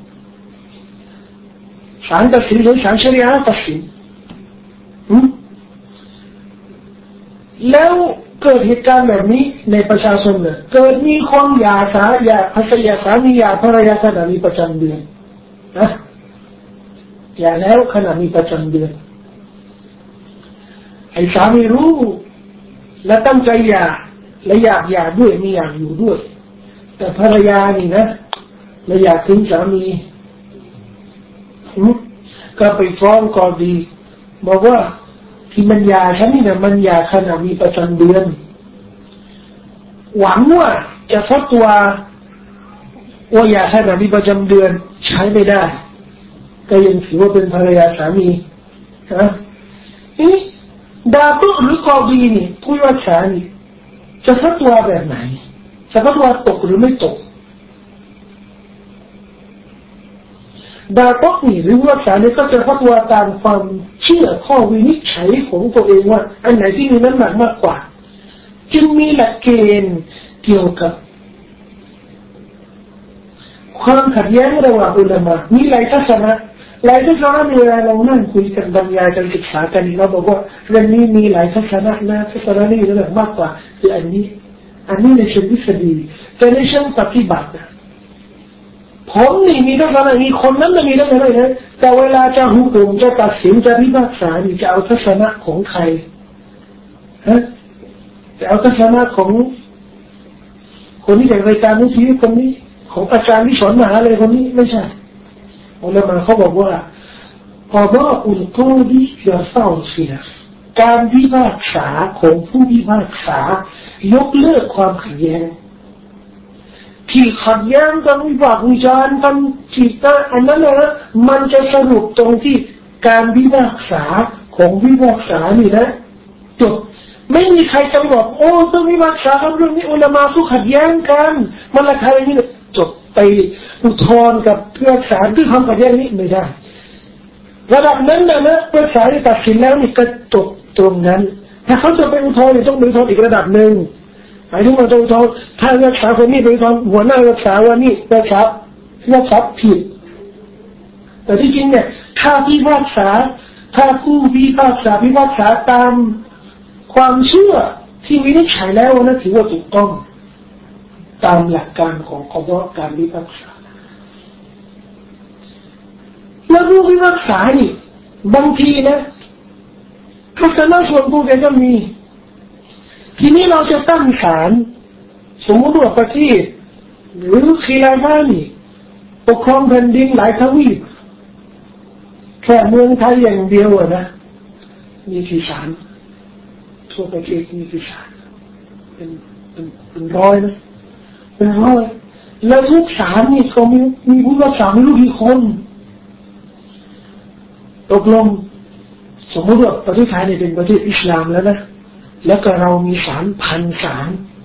ศาลตัดสินหรือศาลชะรีอะห์ตัดสินแล้วเกิดเหตุการณ์แบบนี้ในประชาชนเนี่ยเกิดมีคนหย่าสาภรรยาสามีหย่าภรรยาขณะมีประจำเดือนนะหย่าแล้วขณะมีประจำเดือนไอ้สามีรู้และตั้งใจหย่าและอยากหย่าด้วยไม่อยากอยู่ด้วยแต่ภรรยานี่นะไม่อยากทิ้งสามีก็ไปฟ้องกอฎีบอกว่าที่มันหย่าฉันนี่นะมันหย่าขณะมีประจำเดือนหวังว่าจะฟัตวาว่าหย่าขณะมีประจำเดือนใช้ไม่ได้ก็ยังถือว่าเป็นภรรยาสามีนะนี่ดาตุหรือกอฎีนี่ผู้พิพากษานี่จะฟัตวาแบบไหนจะฟัตวาตกหรือไม่ตกดาตุนี่หรือผู้พิพากษานี่ก็จะฟัตวาตามความเชื่อข้อวินิจฉัยของตัวเองว่าอันไหนที่มีน้ำหนักมากกว่าจึงมีหลักเกณฑ์เกี่ยวกับความขัดแย้งระหว่างอุลามะมีหลายทัศนะในเวลาเรานั่งคุยกันบรรยายกันศึกษากันเราบอกว่าเรื่องนี้มีหลายทัศนะนะทัศนะนี้เรื่องมากกว่าคืออันนี้ในเชิงทฤษฎีแต่ในเชิงปฏิบัติผมนี่มีทัศนะนี้คนนั้นมีทัศนะนี้แต่เวลาจะหุกมจะตัดสินจะพิพากษานี่จะเอาทัศนะของใครจะเอาทัศนะของคนที่จากรายการนี้ที่คนนี้ของอาจารย์ที่สอนมหาลัยคนนี้ไม่ใช่อุลามะเขาบอกว่าพอว่าอุลกุดียาเศร้าเสียการพิพากษาของผู้พิพากษายกเลิกความขัดแย้งที่ขัดแย้งกันวิพากษ์วิจารณ์กันจิตอันนั้นนะมันจะสรุปตรงที่การพิพากษาของพิพากษานี่นะจบไม่มีใครจะบอกโอ้ต้องพิพากษาเรื่องนี้อุลามะผู้ขัดแย้งกันมันละใครนี่จบไปอุทธรณ์กับพิพากษาที่ความขัดแย้งนี้ไม่ได้ระดับนั้นนะพิพากษาที่ตัดสินแล้วนี่ก็จบตรงนั้นถ้าเขาจะไปอุทธรณ์ต้องไปอุทธรณ์อีกระดับหนึ่งหมายถึงว่าต้องถ้าพิพากษาคนนี้ไปอุทธรณ์หัวหน้าพิพากษาว่านี่พิพากษาผิดแต่ที่จริงเนี่ยถ้าพิพากษาถ้าผู้พิพากษาตามความเชื่อที่วินิจฉัยแล้วนะถือว่าถูกต้องตามหลักการของกฎการพิพากษาแล้วผู้พิพากษานี่บางทีนะทัศนะส่วนตัวแกก็มีทีนี้เราจะตั้งศาลสมมติว่าประเทศหรือคิลาฟะนี่ปกครองแผ่นดินหลายทวีปแค่เมืองไทยอย่างเดียวนะมีกี่ศาลทั่วประเทศมีกี่ศาลเป็นร้อยนะเป็นร้อยแล้วทุกศาลนี่เขามีผู้พิพากษาไม่รู้กี่คนตกลงสมมติว่าประเทศไทยเนี่ยเป็นประเทศอิสลามแล้วนะแล้วก็เรามี3,000 ศาล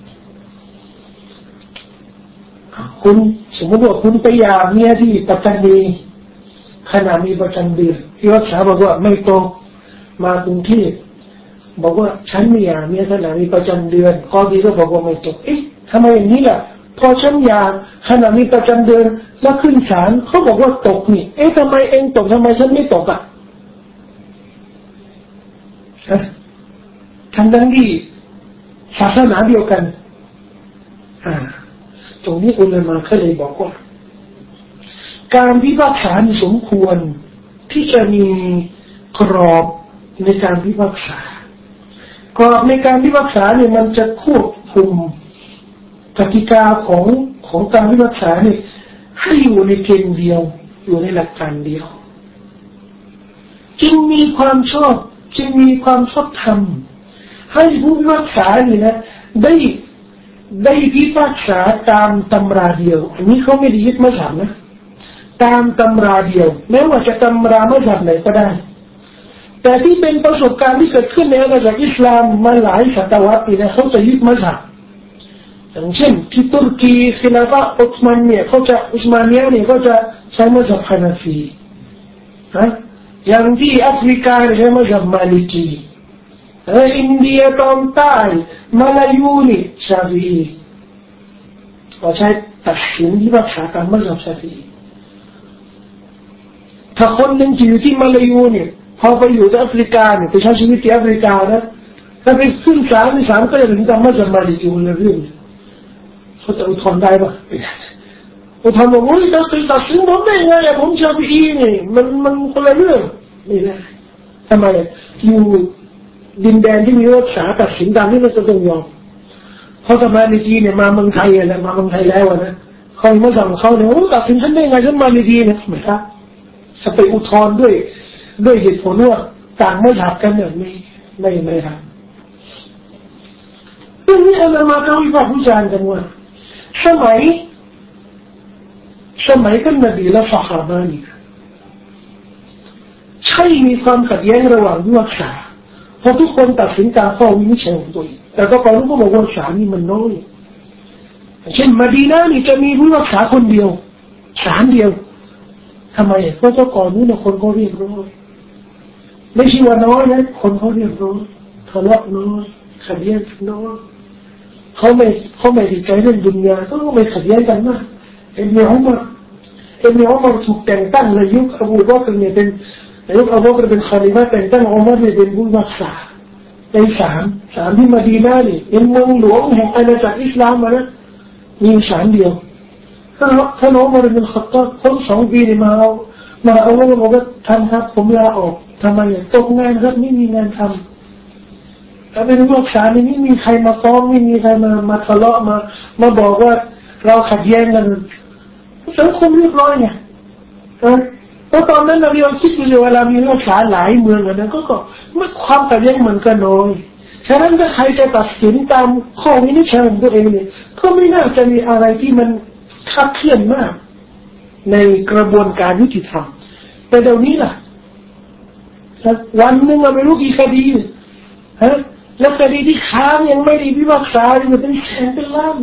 คุณสมมติว่าคุณไปหย่าเมียที่ปัตตานีขณะมีประจำเดือนพิพากษาบอกว่าไม่ตรงมากรุงเทพบอกว่าฉันไม่หย่าเมียขณะมีประจำเดือนกอฎีก็บอกว่าไม่ตรงเอ๊ะทำไมอย่างนี้ล่ะพอฉันหย่าขณะมีประจำเดือนแล้วขึ้นศาลเขาบอกว่าตกนี่เอ๊ะทำไมเองตกทำไมฉันไม่ตกอ่ะทั้งที่ศาสนาเดียวกันตรงนี้อุลามะเขาเลยบอกว่าการพิพากษาสมควรที่จะมีกรอบในการพิพากษากรอบในการพิพากษาเนี่ยมันจะควบคุมกติกาของการพิพากษาเนี่ยให้อยู่ในเกณฑ์เดียวอยู่ในหลักการเดียวจึงมีความชอบจึงมีความชอบธรรมให้ผู้พิพากษานี่นะได้พิพากษาตามตำราเดียวอันนี้เขาไม่ได้ยึดมัซฮับนะตามตำราเดียวไม่ว่าจะตำรามัซฮับไหนก็ได้แต่ที่เป็นประสบการณ์ที่เกิดขึ้นในอาณาจักรอิสลามมาหลายศตวรรษนี่นะเขาจะยึดมัซฮับอย่างเช่นที่ตุรกีคิลาฟะอุสมานเนี่ยเขาจะอุสมานีเนี่ยเขาจะใช้มัซฮับฮานาฟีอย่างที่แอฟริกาใช้มัซฮับมาลิกีอินเดียตอนใต้มาลายูนี่ชาฟีอีเขาใช้ตัดสินที่ว่าขาตามมัซฮับชาฟีอีถ้าคนหนึ่งอยู่ที่มาลายูนี่พอไปอยู่ที่แอฟริกาเนี่ยไปใช้ชีวิตที่แอฟริกานะถ้าไปขึ้นศาลในศาลก็จะถึงจะมาดีอยู่ในเรื่องเขาจะอุทธรณ์ได้ปะอุทธรณ์บอกว่าจะตัดสินผมได้ไงผมชาฟีอีนี่มันคนละเรื่องไม่ได้ทำไมอยู่ดินแดนที่มีรักษาตัดสินตามที่มันจะต้องยอมเขาทำมาในจีนเนี่ยมาเมืองไทยแล้วมาเมืองไทยแล้วนะเขามาสั่งเขาเนี่ยตัดสินฉันได้ไงฉันมาในจีนเนี่ยไม่ครับจะไปอุทธรณ์ด้วยเหตุผลว่าต่างไม่หักกันเนี่ยไม่ครับเรื่องนี้เรามาเขาวิพากษ์วิจารณ์กันว่าสมัยท่านนบีและซอฮาบะนี่ใช่มีความขัดแย้งระหว่างวิวัฒนาเพราะทุกคนตัดสินตามข้อวินิจฉัยของตัวเองแต่ก็ก่อนก็บอกว่าศาลนี่มันน้อยเช่นมะดีนะห์นี่จะมีผู้รักษาคนเดียวศาลเดียวทำไมเพราะเจ้าก่อนนู้นคนเขาเรียบร้อยไม่ใช่ว่าน้อยนะคนเขาเรียบร้อยทะเลาะน้อยขัดแย้งน้อยเขาไม่ติดใจเรื่องดุนยาก็ไม่ขัดแย้งกันมากอิบนุอุมัรถูกแต่งตั้งในยุคอบูบักรเนี่ยเป็นในยุคอบูบักรเป็นคอลิฟะห์แต่งตั้งอุมัรเนี่ยเป็นผู้รักษาในศาลที่มะดีนะห์นี่เป็นเมืองหลวงแห่งอาณาจักรอิสลามนะมีศาลเดียวท่านอุมัรเป็นขัตฏอบคน2 ปีนี่มาเอาบอกว่าท่านครับผมลาออกทำไมตกงานครับไม่มีงานทำแต่เป็นรักษานี่ไม่มีใครมาฟ้องไม่มีใครมาทะเลาะมาบอกว่าเราขัดแย้งกันสังคมเรียบร้อยไงเพราะตอนนั้นเราคิดอยู่เวลามีรักษาหลายเมืองนะก็ไม่ความขัดแย้งเหมือนกันน้อยฉะนั้นถ้าใครจะตัดสินตามข้อวินิจฉัยของตัวเองเนี่ยก็ไม่น่าจะมีอะไรที่มันคลาดเคลื่อนมากในกระบวนการยุติธรรมแต่เดี๋ยวนี้ล่ะวันหนึ่งเราไม่รู้กี่คดีแล้วคดีที่ค้างยังไม่ได้พิพากษาอยู่เป็นแสนเป็นล้าน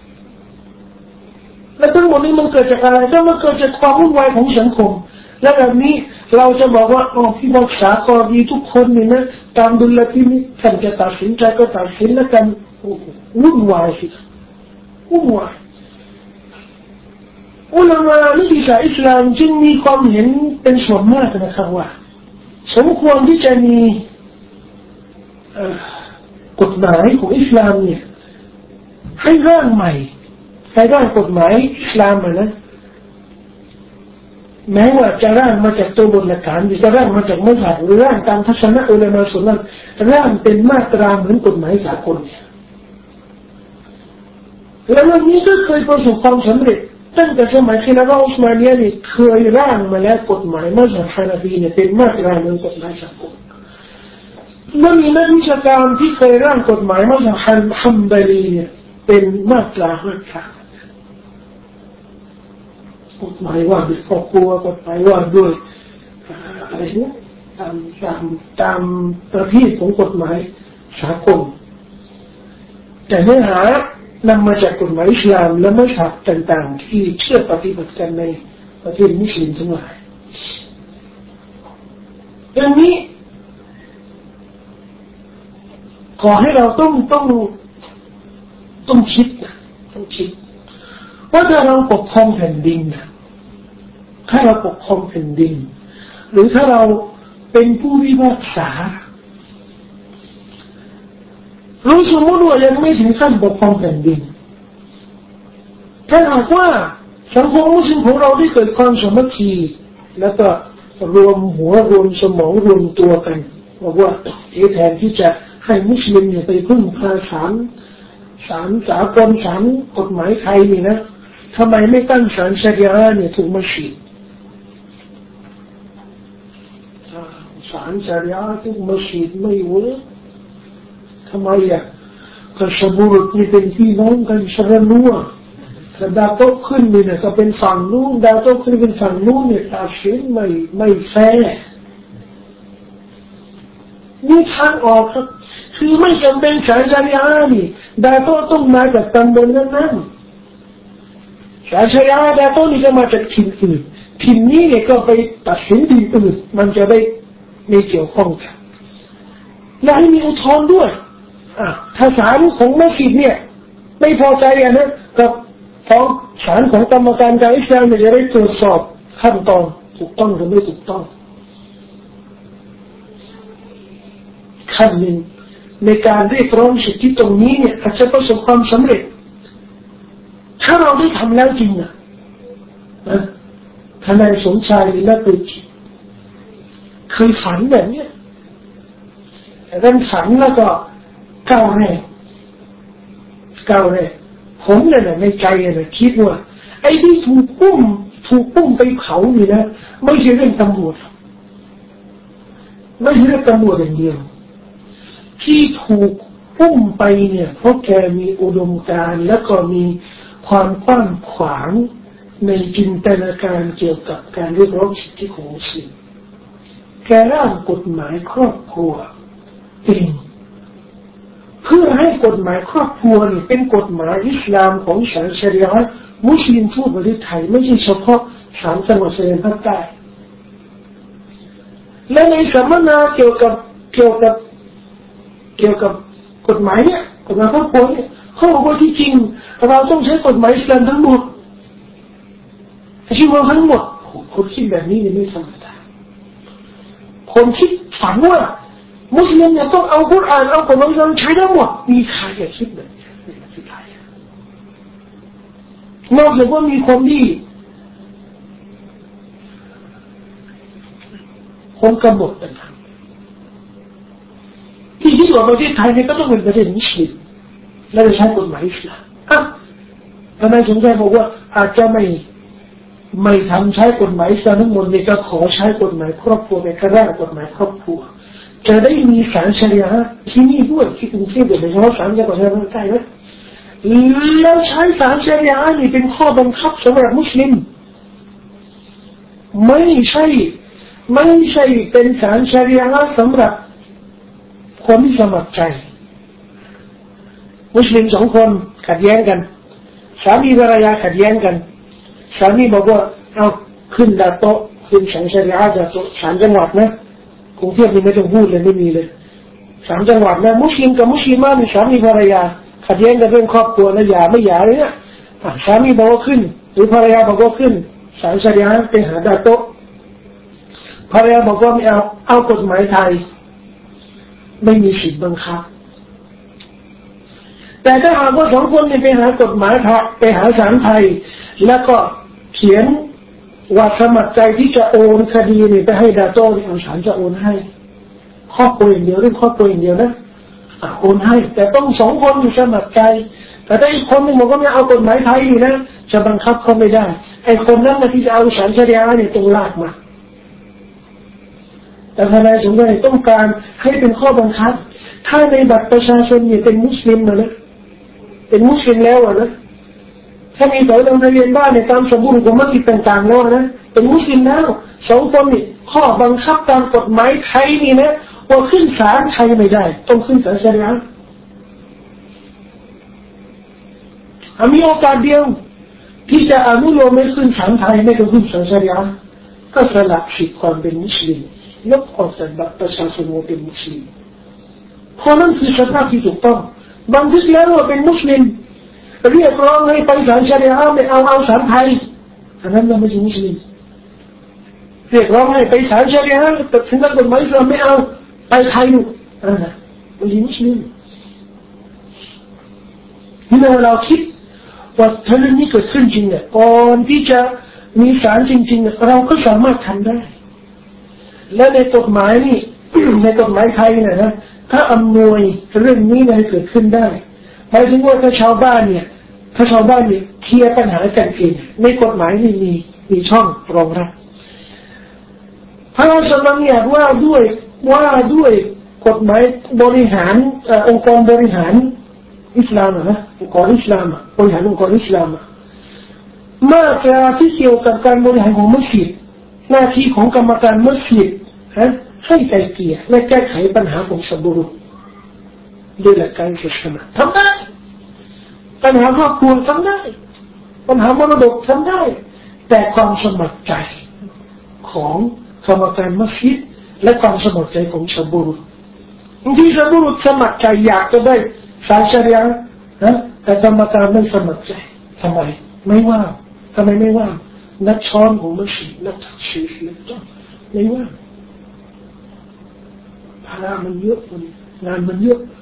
และทั้งหมดนี้มันเกิดจากอะไรก็มันเกิดจากความวุ่นวายของสังคมและแบบนี้เราจะบอกว่าพิพากษากรณีทุกคนนี่นะตามดุลพินิจท่านจะตัดสินใจก็ตัดสินแล้วกันวุ่นวายสิวุ่นวายอุลามะนักวิชาอิสลามจึงมีความเห็นเป็นส่วนมากนะครับว่าสมควรที่จะมีกฎหมายของอิสลามเนี่ยให้ร่างใหม่ให้ร่างกฎหมายอิสลามนะแม้ว่าจะร่างมาจากตัวบทหลักฐานหรือจะร่างมาจากมัธยมหรือร่างตามทัศนะอุลามะส่วนนั้นร่างเป็นมาตราเหมือนกฎหมายสากลแล้วเรื่องนี้ก็เคยประสบความสำเร็จตั้งแต่สมัยคิลาฟะห์อุสมานียะห์นี่เคยร่างมาแล้วกฎหมายมัซฮับฮานาฟีเนี่ยเป็นมาตราเหมือนกฎหมายสากลแล้วมีนักวิชาการที่เคยร่างกฎหมายมัซฮับฮัมบารีเนี่ยเป็นมาตรากฎหมายว่าด้วยครอบครัวกฎหมายว่าด้วยอะไรเนี่ยตามประเภทของกฎหมายสากลแต่เนื้อหานำมาจากกฎหมายอิสลามและมัซฮับต่างๆที่เชื่อปฏิบัติกันในประเทศมุสลิมทั้งหลายดังนี้ขอให้เราต้องคิดว่าถ้าเราปกครองแผ่นดินถ้าเราปกครองแผ่นดินหรือถ้าเราเป็นผู้พิพากษารู้สมมติว่ายังไม่ถึงขั้นปกครองแผ่นดินถ้าหากว่าสังคมมุสลิมของเราได้เกิดความสามัคคีแล้วก็รวมหัวรวมสมองรวมตัวกันบอกว่าแทนที่จะให้มุสลิมเนี่ยไปพึ่งพาศาลสากลศาลกฎหมายไทยนี่นะทำไมไม่ตั้งศาลชะรีอะห์เนี่ยถูกมัสยิดศาลชะรีอะห์ถูกมัสยิดไม่เวิร์กทำไมก็สมุรุษนี่เป็นพี่น้องกันสระนัวแต่ดาวโต้ขึ้นเนี่ยก็เป็นฝั่งนู้นดาวโต้ขึ้นเป็นฝั่งนู้นเนี่ยตัดสินไม่แฟร์นี่ทางออกครับคือไม่จำเป็นศาลชะรีอะห์นี่ดาวโต้ต้องมาจากตำบลนั้นศาลชะรีอะห์ดาวโต้นี่จะมาจากถิ่นอื่นถิ่นนี้เนี่ยก็ไปตัดสินถิ่นอื่นมันจะได้ไม่เกี่ยวข้องกันและให้มีอุทธรณ์ด้วยถ้าศาลของมัสยิดเนี่ยไม่พอใจนะกับฟ้องศาลของกรรมการการอิสลามจะได้ตรวจสอบขั้นตอนถูกต้องหรือไม่ถูกต้องขั้นหนึ่งในการเรียกร้องสิทธิตรงนี้เนี่ยอาจจะประสบความสำเร็จถ้าเราได้ทำแล้วจริงนะทนายสมชายลีลาตุจิเคยฝันแบบนี้แต่ท่านฝันแล้วก็ก้าวแรกผมเนี่ยในใจเนี่ยคิดว่าไอ้ที่ถูกปุ้มไปเผานี่นะไม่ใช่เรื่องตำรวจไม่ใช่เรื่องตำรวจอย่างเดียวที่ถูกปุ้มไปเนี่ยเพราะแกมีอุดมการณ์และก็มีความกว้างขวางในจินตนาการเกี่ยวกับการเรียกร้องสิทธิของมุสลิมแกร่างกฎหมายครอบครัวเองเพื่อให้กฎหมายครอบครัวนี่เป็นกฎหมายอิสลามของศาสนาชะรีอะห์มุสลิมทั่วประเทศไทยไม่ใช่เฉพาะ3 จังหวัดชายแดนภาคใต้และในสัมมนาเกี่ยวกับกฎหมายเนี่ยกฎหมายครอบครัวเนี่ยเขาบอกว่าที่จริงเราต้องใช้กฎหมายอิสลามทั้งหมดที่ว่าทั้งหมดคนคิดแบบนี้ไม่ธรรมดาคนคิดฝันว่ามุสลิมเนี่ยต้องเอากุรอานเอากฎหมายอิสลามใช้ทั้งหมดมีใครคิดแบบนี้นอกจากว่ามีคนที่คนกำหนดต่างๆที่คิดว่าประเทศไทยเนี่ยก็ต้องเป็นประเทศมุสลิมและจะใช้กฎหมายอิสลามทำไมสงสัยบอกว่าอาจจะไม่ทำใช้กฎหมายอิสลามทั้งหมดเลยก็ขอใช้กฎหมายครอบครัวในกระด้างกฎหมายครอบครัวจะได้มีศาลชะรีอะห์ที่นี่ด้วยที่กรุงเทพโดยเฉพาะศาลจังหวัดชายแดนภาคใต้นะแล้วใช้ศาลชะรีอะห์นี่เป็นข้อบังคับสำหรับมุสลิมไม่ใช่เป็นศาลชะรีอะห์สำหรับคนที่สมัครใจมุสลิม2 คนขัดแย้งกันสามีภรรยาขัดแย้งกันสามีบอกว่าเอาขึ้นดาโต๊ะขึ้นศาลชะรีอะห์ดาโต๊ะ3 จังหวัดนะกรุงเทพนี่ไม่ต้องพูดเลยไม่มีเลย3 จังหวัดนะมุสลิมกับมุสลิมนี่สามีภรรยาขัดแย้งกันเรื่องครอบครัวนะอย่าไม่เลยเนี่ยสามีบอกว่าขึ้นหรือภรรยาบอกว่าขึ้นศาลชะรีอะห์ไปหาดาโต๊ะภรรยาบอกว่าไม่เอากฎหมายไทยไม่มีสิทธิ์บังคับแต่ถ้าหากว่า2 คนนี่ไปหากฎหมายไทยไปหาศาลไทยแล้วก็เขียนว่าสมัครใจที่จะโอนคดีนี่ไปให้ดาโต้เอาศาลจะโอนให้ครอบครัวอย่างเดียวเรื่องครอบครัวอย่างเดียวนะโอนให้แต่ต้อง2 คนอยู่สมัครใจแต่ถ้าอีกคนนึงบอกว่าไม่เอากฎหมายไทยอยู่นะจะบังคับเขาไม่ได้ไอ้คนนั้นที่จะเอาศาลชะรีอะห์เนี่ยต้องลากมาแต่ทนายสงสัยต้องการให้เป็นข้อบังคับถ้าในบัตรประชาชนเนี่ยเป็นมุสลิมนะเป็นมุสลิมแล้วนะถ้ามีสายลงทะเบียนบ้านในตามสมบูรณ์ของมัสยิดต่างๆแล้วนะเป็นมุสลิมแล้ว2 คนนี่ข้อบังคับตามกฎหมายไทยนี่นะว่าขึ้นศาลไทยไม่ได้ต้องขึ้นศาลชะรีอะห์มีโอกาสเดียวที่จะอนุโลมให้ขึ้นศาลไทยไม่ต้องขึ้นศาลชะรีอะห์ก็สละสิทธิความเป็นมุสลิมลบออกจากบัตรประชาชนว่าเป็นมุสลิมเพราะนั่นคือสภาพที่ถูกต้องบันทึกแล้วว่าเป็นมุสลิมเรียกร้องให้ไปศาลชะรีอะห์ไม่เอาศาลไทยอันนั้นเราไม่ใช่มุสลิมเรียกร้องให้ไปศาลชะรีอะห์แต่ถึงกฎหมายอิสลามไม่เอาไปไทยอยู่ไม่ใช่มุสลิมนี่เราคิดว่าถ้าเรื่องนี้เกิดขึ้นจริงเนี่ยก่อนที่จะมีศาลจริงๆเราก็สามารถทำได้และในกฎหมายนี่ ในกฎหมายไทยเนี่ยนะถ้าอำนวยเรื่องนี้ให้เกิดขึ้นได้หมายถึงว่าถ้าชาวบ้านเนี่ยเคลียร์ปัญหากันเองในกฎหมายนี่มีช่องรองรับพระราชบัญญัติว่าด้วยกฎหมายบริหารองค์กรบริหารอิสลามนะองค์กรอิสลามบริหารองค์กรอิสลามมาตราที่เกี่ยวกับการบริหารของมัสยิดหน้าที่ของกรรมการมัสยิดให้ไกลเกลี่ยและแก้ไขปัญหาของสัมบุรุษด้วยหลักการศาสนาทำได้ปัญหาครอบครัวทำได้ปัญหามรดกทำได้แต่ความสมัครใจของกรรมการมัสยิดและความสมัครใจของสัมบุรุษที่สัมบุรุษสมัครใจอยากจะได้ศาลชะรีอะห์แต่กรรมการไม่สมัครใจทำไมไม่ว่าทำไมไม่ว่านักช้อนของมัสยิดนักทักษีนักจ้องไม่ว่าภาระมันเยอะงานมันเยอะ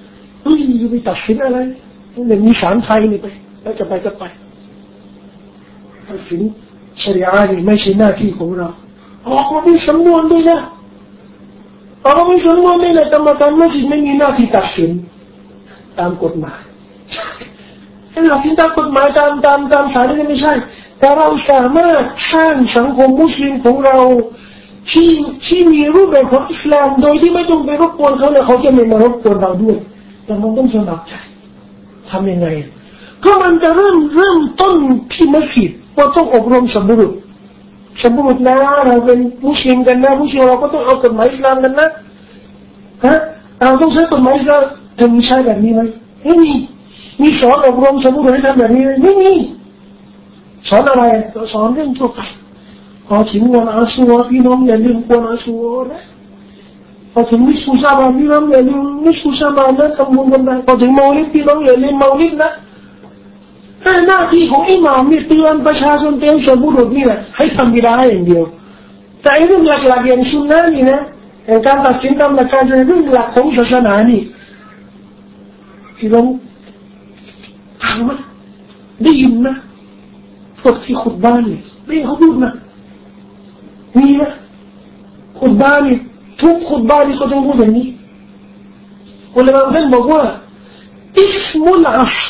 จะไปตัดสินอะไรเนี่ยมีศาลไทยนี่ไปแล้วจะไปก็ไปตัดสินชริอะห์นี่ไม่ใช่หน้าที่ของเราออกมาเป็นสำนวนด้วยนะออกมาเป็นสำนวนด้วยนะกรรมการมัสยิดไม่มีหน้าที่ตัดสินตามกฎหมายให้เราคิดตามกฎหมายตามศาลนี่ไม่ใช่แต่เราสามารถสร้างสังคมมุสลิมของเราที่มีรูปแบบของอิสลามโดยที่ไม่ต้องไปรบกวนเขาเลยเขาจะไม่มารบกวนเราด้วยแต่มันต้องสมัครใจทำยังไงก็มันจะเริ่มต้นที่มัสยิดว่าต้องอบรมสมบูรณ์นะเราเป็นมุสลิมกันนะมุสลิมเราก็ต้องเอากฎหมายอิสลามกันนะเราต้องใช้กฎหมายอิสลามจะมีใช้แบบนี้ไหมไม่มีสอนอบรมสมบูรณ์ให้ทำแบบนี้ไม่มีสอนอะไรสอนเรื่องทั่วไปพอถึงวันอาชูราพี่น้องอย่าลืมวันอาชูรานะพอถึงนิสุซาบานพี่น้องอย่าลืมนิสุซาบานนะทำบุญกันได้พอถึงมอลิดพี่น้องอย่าลืมมอลิดนะหน้าที่ของอิหม่ามนี่เตือนประชาชนเตือนชาวบุรุษนี่แหละให้ทำบิดาอย่างเดียวแต่เรื่องหลักๆอย่างสุนนะนี่นะอย่างการตัดสินตามหลักการเรื่องหลักของศาสนานี่พี่น้องฟังไหมได้ยินไหมพวกที่ขุดบ้านนี่ได้เขาพูดนะมีนะขุดบ้านนี่ทุกขุดบ้านนี่ก็ต้องพูดอย่างนี้คนละบางท่านบอกว่าอิสมุลอัส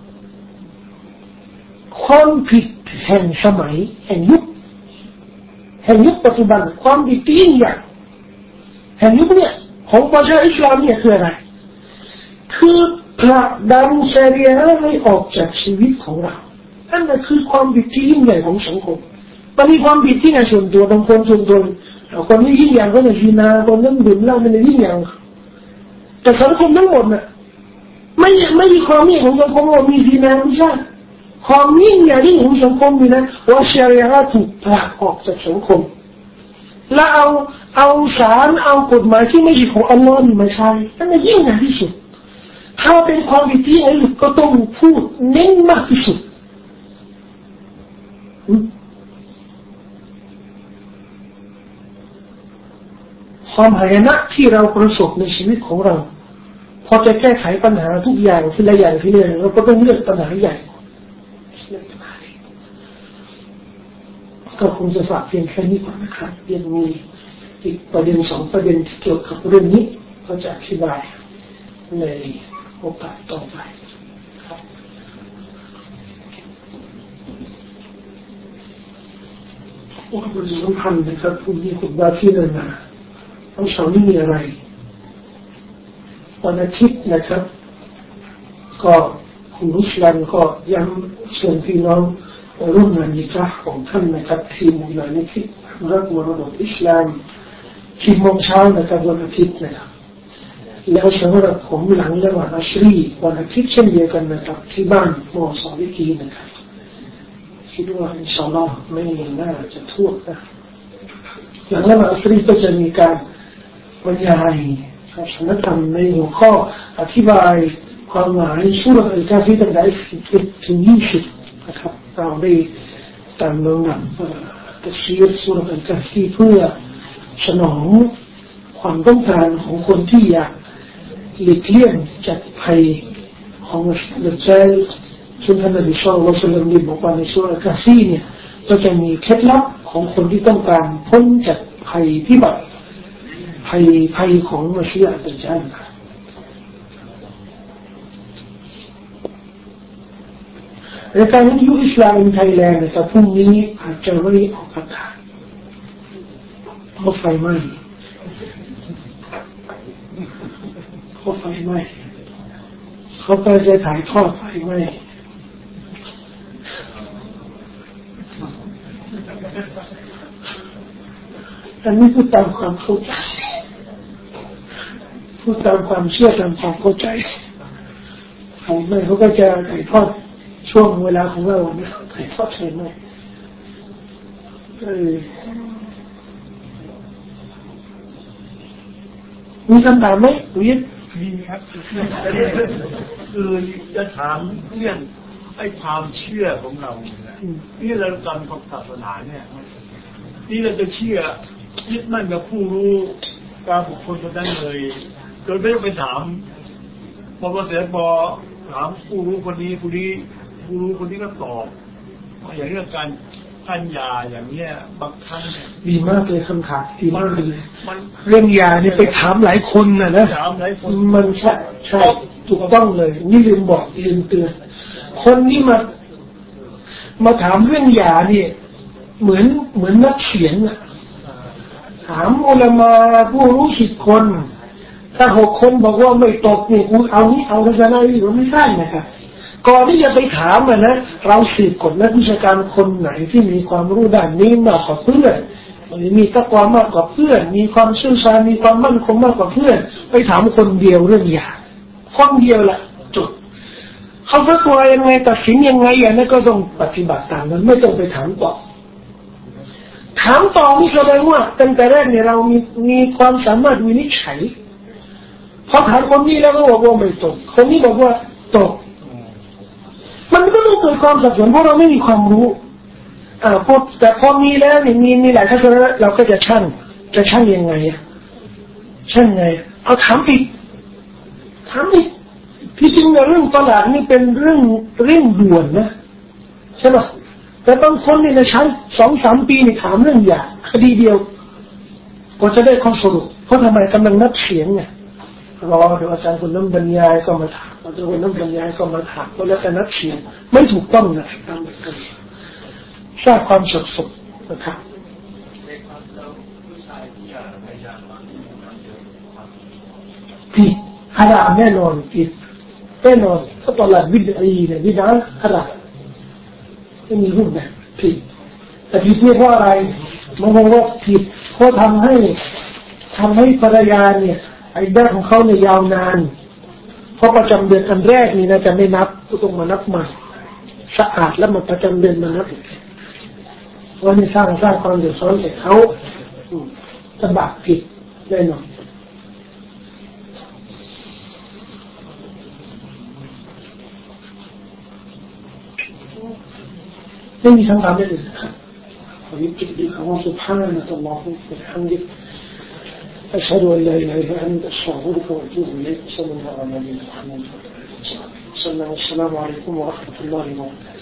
ความผิดแห่งสมัยแห่งยุคปัจจุบันความผิดที่ยิ่งใหญ่แห่งยุคเนี่ยของประชาอิสลามเนี่ยคืออะไรคือผลักดันชะรีอะห์ให้ออกจากชีวิตของเรานั่นก็คือความผิดที่ยิ่งใหญ่ของสังคมมันมีความผิดที่ในส่วนตัวบางคนส่วนตัวคนนี้ยิ่งใหญ่คนนี้ซีนาคนนั้นดื่มเหล้ามันยิ่งใหญ่แต่สังคมทั้งหมดน่ะไม่มีความยิ่งของสังคมว่ามีซีนาไม่ใช่ความยิ่งใหญ่ของสังคมนี่นะว่าชะรีอะห์ถูกผลักออกจากสังคมแล้วเอาศาลเอากฎหมายที่ไม่ใช่ของอัลลอฮ์มาใช้นั่นยิ่งใหญ่ที่สุดถ้าเป็นความผิดที่ไอ้ก็ต้องพูดเน้นมากที่สุดความหายนะที่เราประสบในชีวิตของเราพอจะแก้ไขปัญหาทุกอย่างทีละอย่างเราก็ต้องเลือกปัญหาใหญ่ก็คงจะฝากเพียงแค่นี้ก่อนนะครับยังมีอีกประเด็น2ประเด็นที่เกี่ยวกับเรื่องนี้ก็จะอธิบายในโอกาสต่อไปครับว่าเป็นสำคัญนะครับคุณที่คุณบาที่นั่นนะต้องเช้านี้มีอะไรวันอาทิตย์นะครับก็คุณมุสลิมก็ยังเชิญพี่น้องร่วมงานนิกะห์ของท่านนะครับที่มูลนิธิรักมรดกอิสลาม10 โมงเช้านะครับวันอาทิตย์นะครับแล้วสำหรับผมหลังละหมาดอัชรีวันอาทิตย์เช่นเดียวกันนะครับที่บ้านมอสอลิกีนะครับคิดว่าอินชาอัลลอฮ์ไม่น่าจะทั่วนะหลังละหมาดอัชรีก็จะมีการบรรยายศาสนธรรมในหัวข้ออธิบายความหมายสุรษะอัลกาฟีตั้งแต่11 ถึง 20นะครับเราได้ตามลำดับตัฟซีรสุรษะอัลกาฟีเพื่อสนองความต้องการของคนที่อยากหลีกเลี่ยงจากภัยของดัจญาลซึ่งท่านนบีศ็อลลัลลอฮุอะลัยฮิวะซัลลัมได้บอกว่าในสุรษะอัลกาฟีเนี่ยก็จะมีเคล็ดลับของคนที่ต้องการพ้นจากภัยพิบัติภัยของมัสยิดดัจญาลในการที่ยุคอิสลามในไทยแลนด์นะครับพรุ่งนี้อาจจะไม่ออกอากาศเพราะไฟไหม้เขาไปจะถ่ายทอดไฟไหม้อันนี้พูดตามความเข้าใจพูดตามความเชื่อตามความเข้าใจไฟไหม้เขาก็จะถ่ายทอดช่วงเวลาของเราเนี่ยถ่ายทอดไฟไหม้มีคำถามไหมคุณยินมีครับคือจะถามเรื่องไอ้ความเชื่อของเรานี่เราจำของศาสนาเนี่ยนี่เราจะเชื่อยึดมั่นกับผู้รู้การบุคคลคนนั้นเลยโดยไม่ต้องไปถามพอเสร็จพอถามผู้รู้คนนี้ผู้รู้คนนี้ก็ตอบอย่างเรื่องการท่านยาอย่างเนี้ยบางครั้งดีมากเลยคำถามดีมากเลยเรื่องยาเนี่ยไปถามหลายคนนะถามหลายคนมันใช่ถูกต้องเลยนี่ลืมบอกลืมเตือนคนที่มาถามเรื่องยาเนี่ยเหมือนนักเขียนอะถามอุลามะผู้รู้10 คนถ้า6 คนบอกว่าไม่ตกเนี่ยกูเอานี้เอาทัศนะนี้ไม่ใช่นะครับก่อนที่จะไปถามนะเราสืบก่อนนักวิชาการคนไหนที่มีความรู้ด้านนี้มากกว่าเพื่อนมีตักวามากกว่าเพื่อนมีความเชี่ยวชาญมีความมั่นคงมากกว่าเพื่อนไปถามคนเดียวเรื่องยาคนเดียวละจบเขาฟักตัวยังไงตัดสินยังไงอย่างนั้นก็ต้องปฏิบัติตามนั้นไม่ต้องไปถามต่อนี่แสดงว่าตั้งแต่แรกเนี่ยเรามีความสามารถวินิจฉัยพอถามคนนี้แล้วก็บอกว่าไม่ตกคนนี้บอกว่าตกมันก็ต้องเกิดความสับสนเพราะเราไม่มีความรู้แต่พอมีแล้วเนี่ยมีหลายทัศนะเราก็จะชั่งยังไงชั่งไงเอาถามอีกที่จริงเรื่องตลาดนี่เป็นเรื่องด่วนนะใช่ไหมแต่บางคนนี่นะใช้ 2-3 ปีนี่ถามเรื่องยาคดีเดียวก็จะได้ข้อสรุปเพราะทำไมกำลังนับเสียงไงรอเดี๋ยวอาจารย์คนนั้นบรรยายก็มาถามอาจารย์คนนั้นบรรยายก็มาถามก็แล้วแต่นับเสียงไม่ถูกต้องนะตามแบบนั้นสร้างความสับสนนะครับผิดฮารามแน่นอนผิดแน่นอนถ้าตลาดบิดเนี่ยบิดนะฮารามไม่มีรูปแบบผิดแต่ผิดเพราะอะไรมันบอกว่าผิดเพราะทำให้ภรรยาเนี่ยไอ้ด้านของเขาเนี่ยยาวนานเพราะประจำเดือนอันแรกนี่นะจะไม่นับก็ต้องมานับใหม่สะอาดแล้วมาประจำเดือนมานับว่านี่สร้างความเดือดร้อนให้เขาจะบาปผิดแน่นอนไม่มีคำถามอื่นครับขอยุติดีของ سبحانك اللهم وبحمدك أشهد أن لا إله إلا أنت أستغفرك وأتوب إليك صلى الله على نبينا محمد والسلام عليكم ورحمة الله وبركاته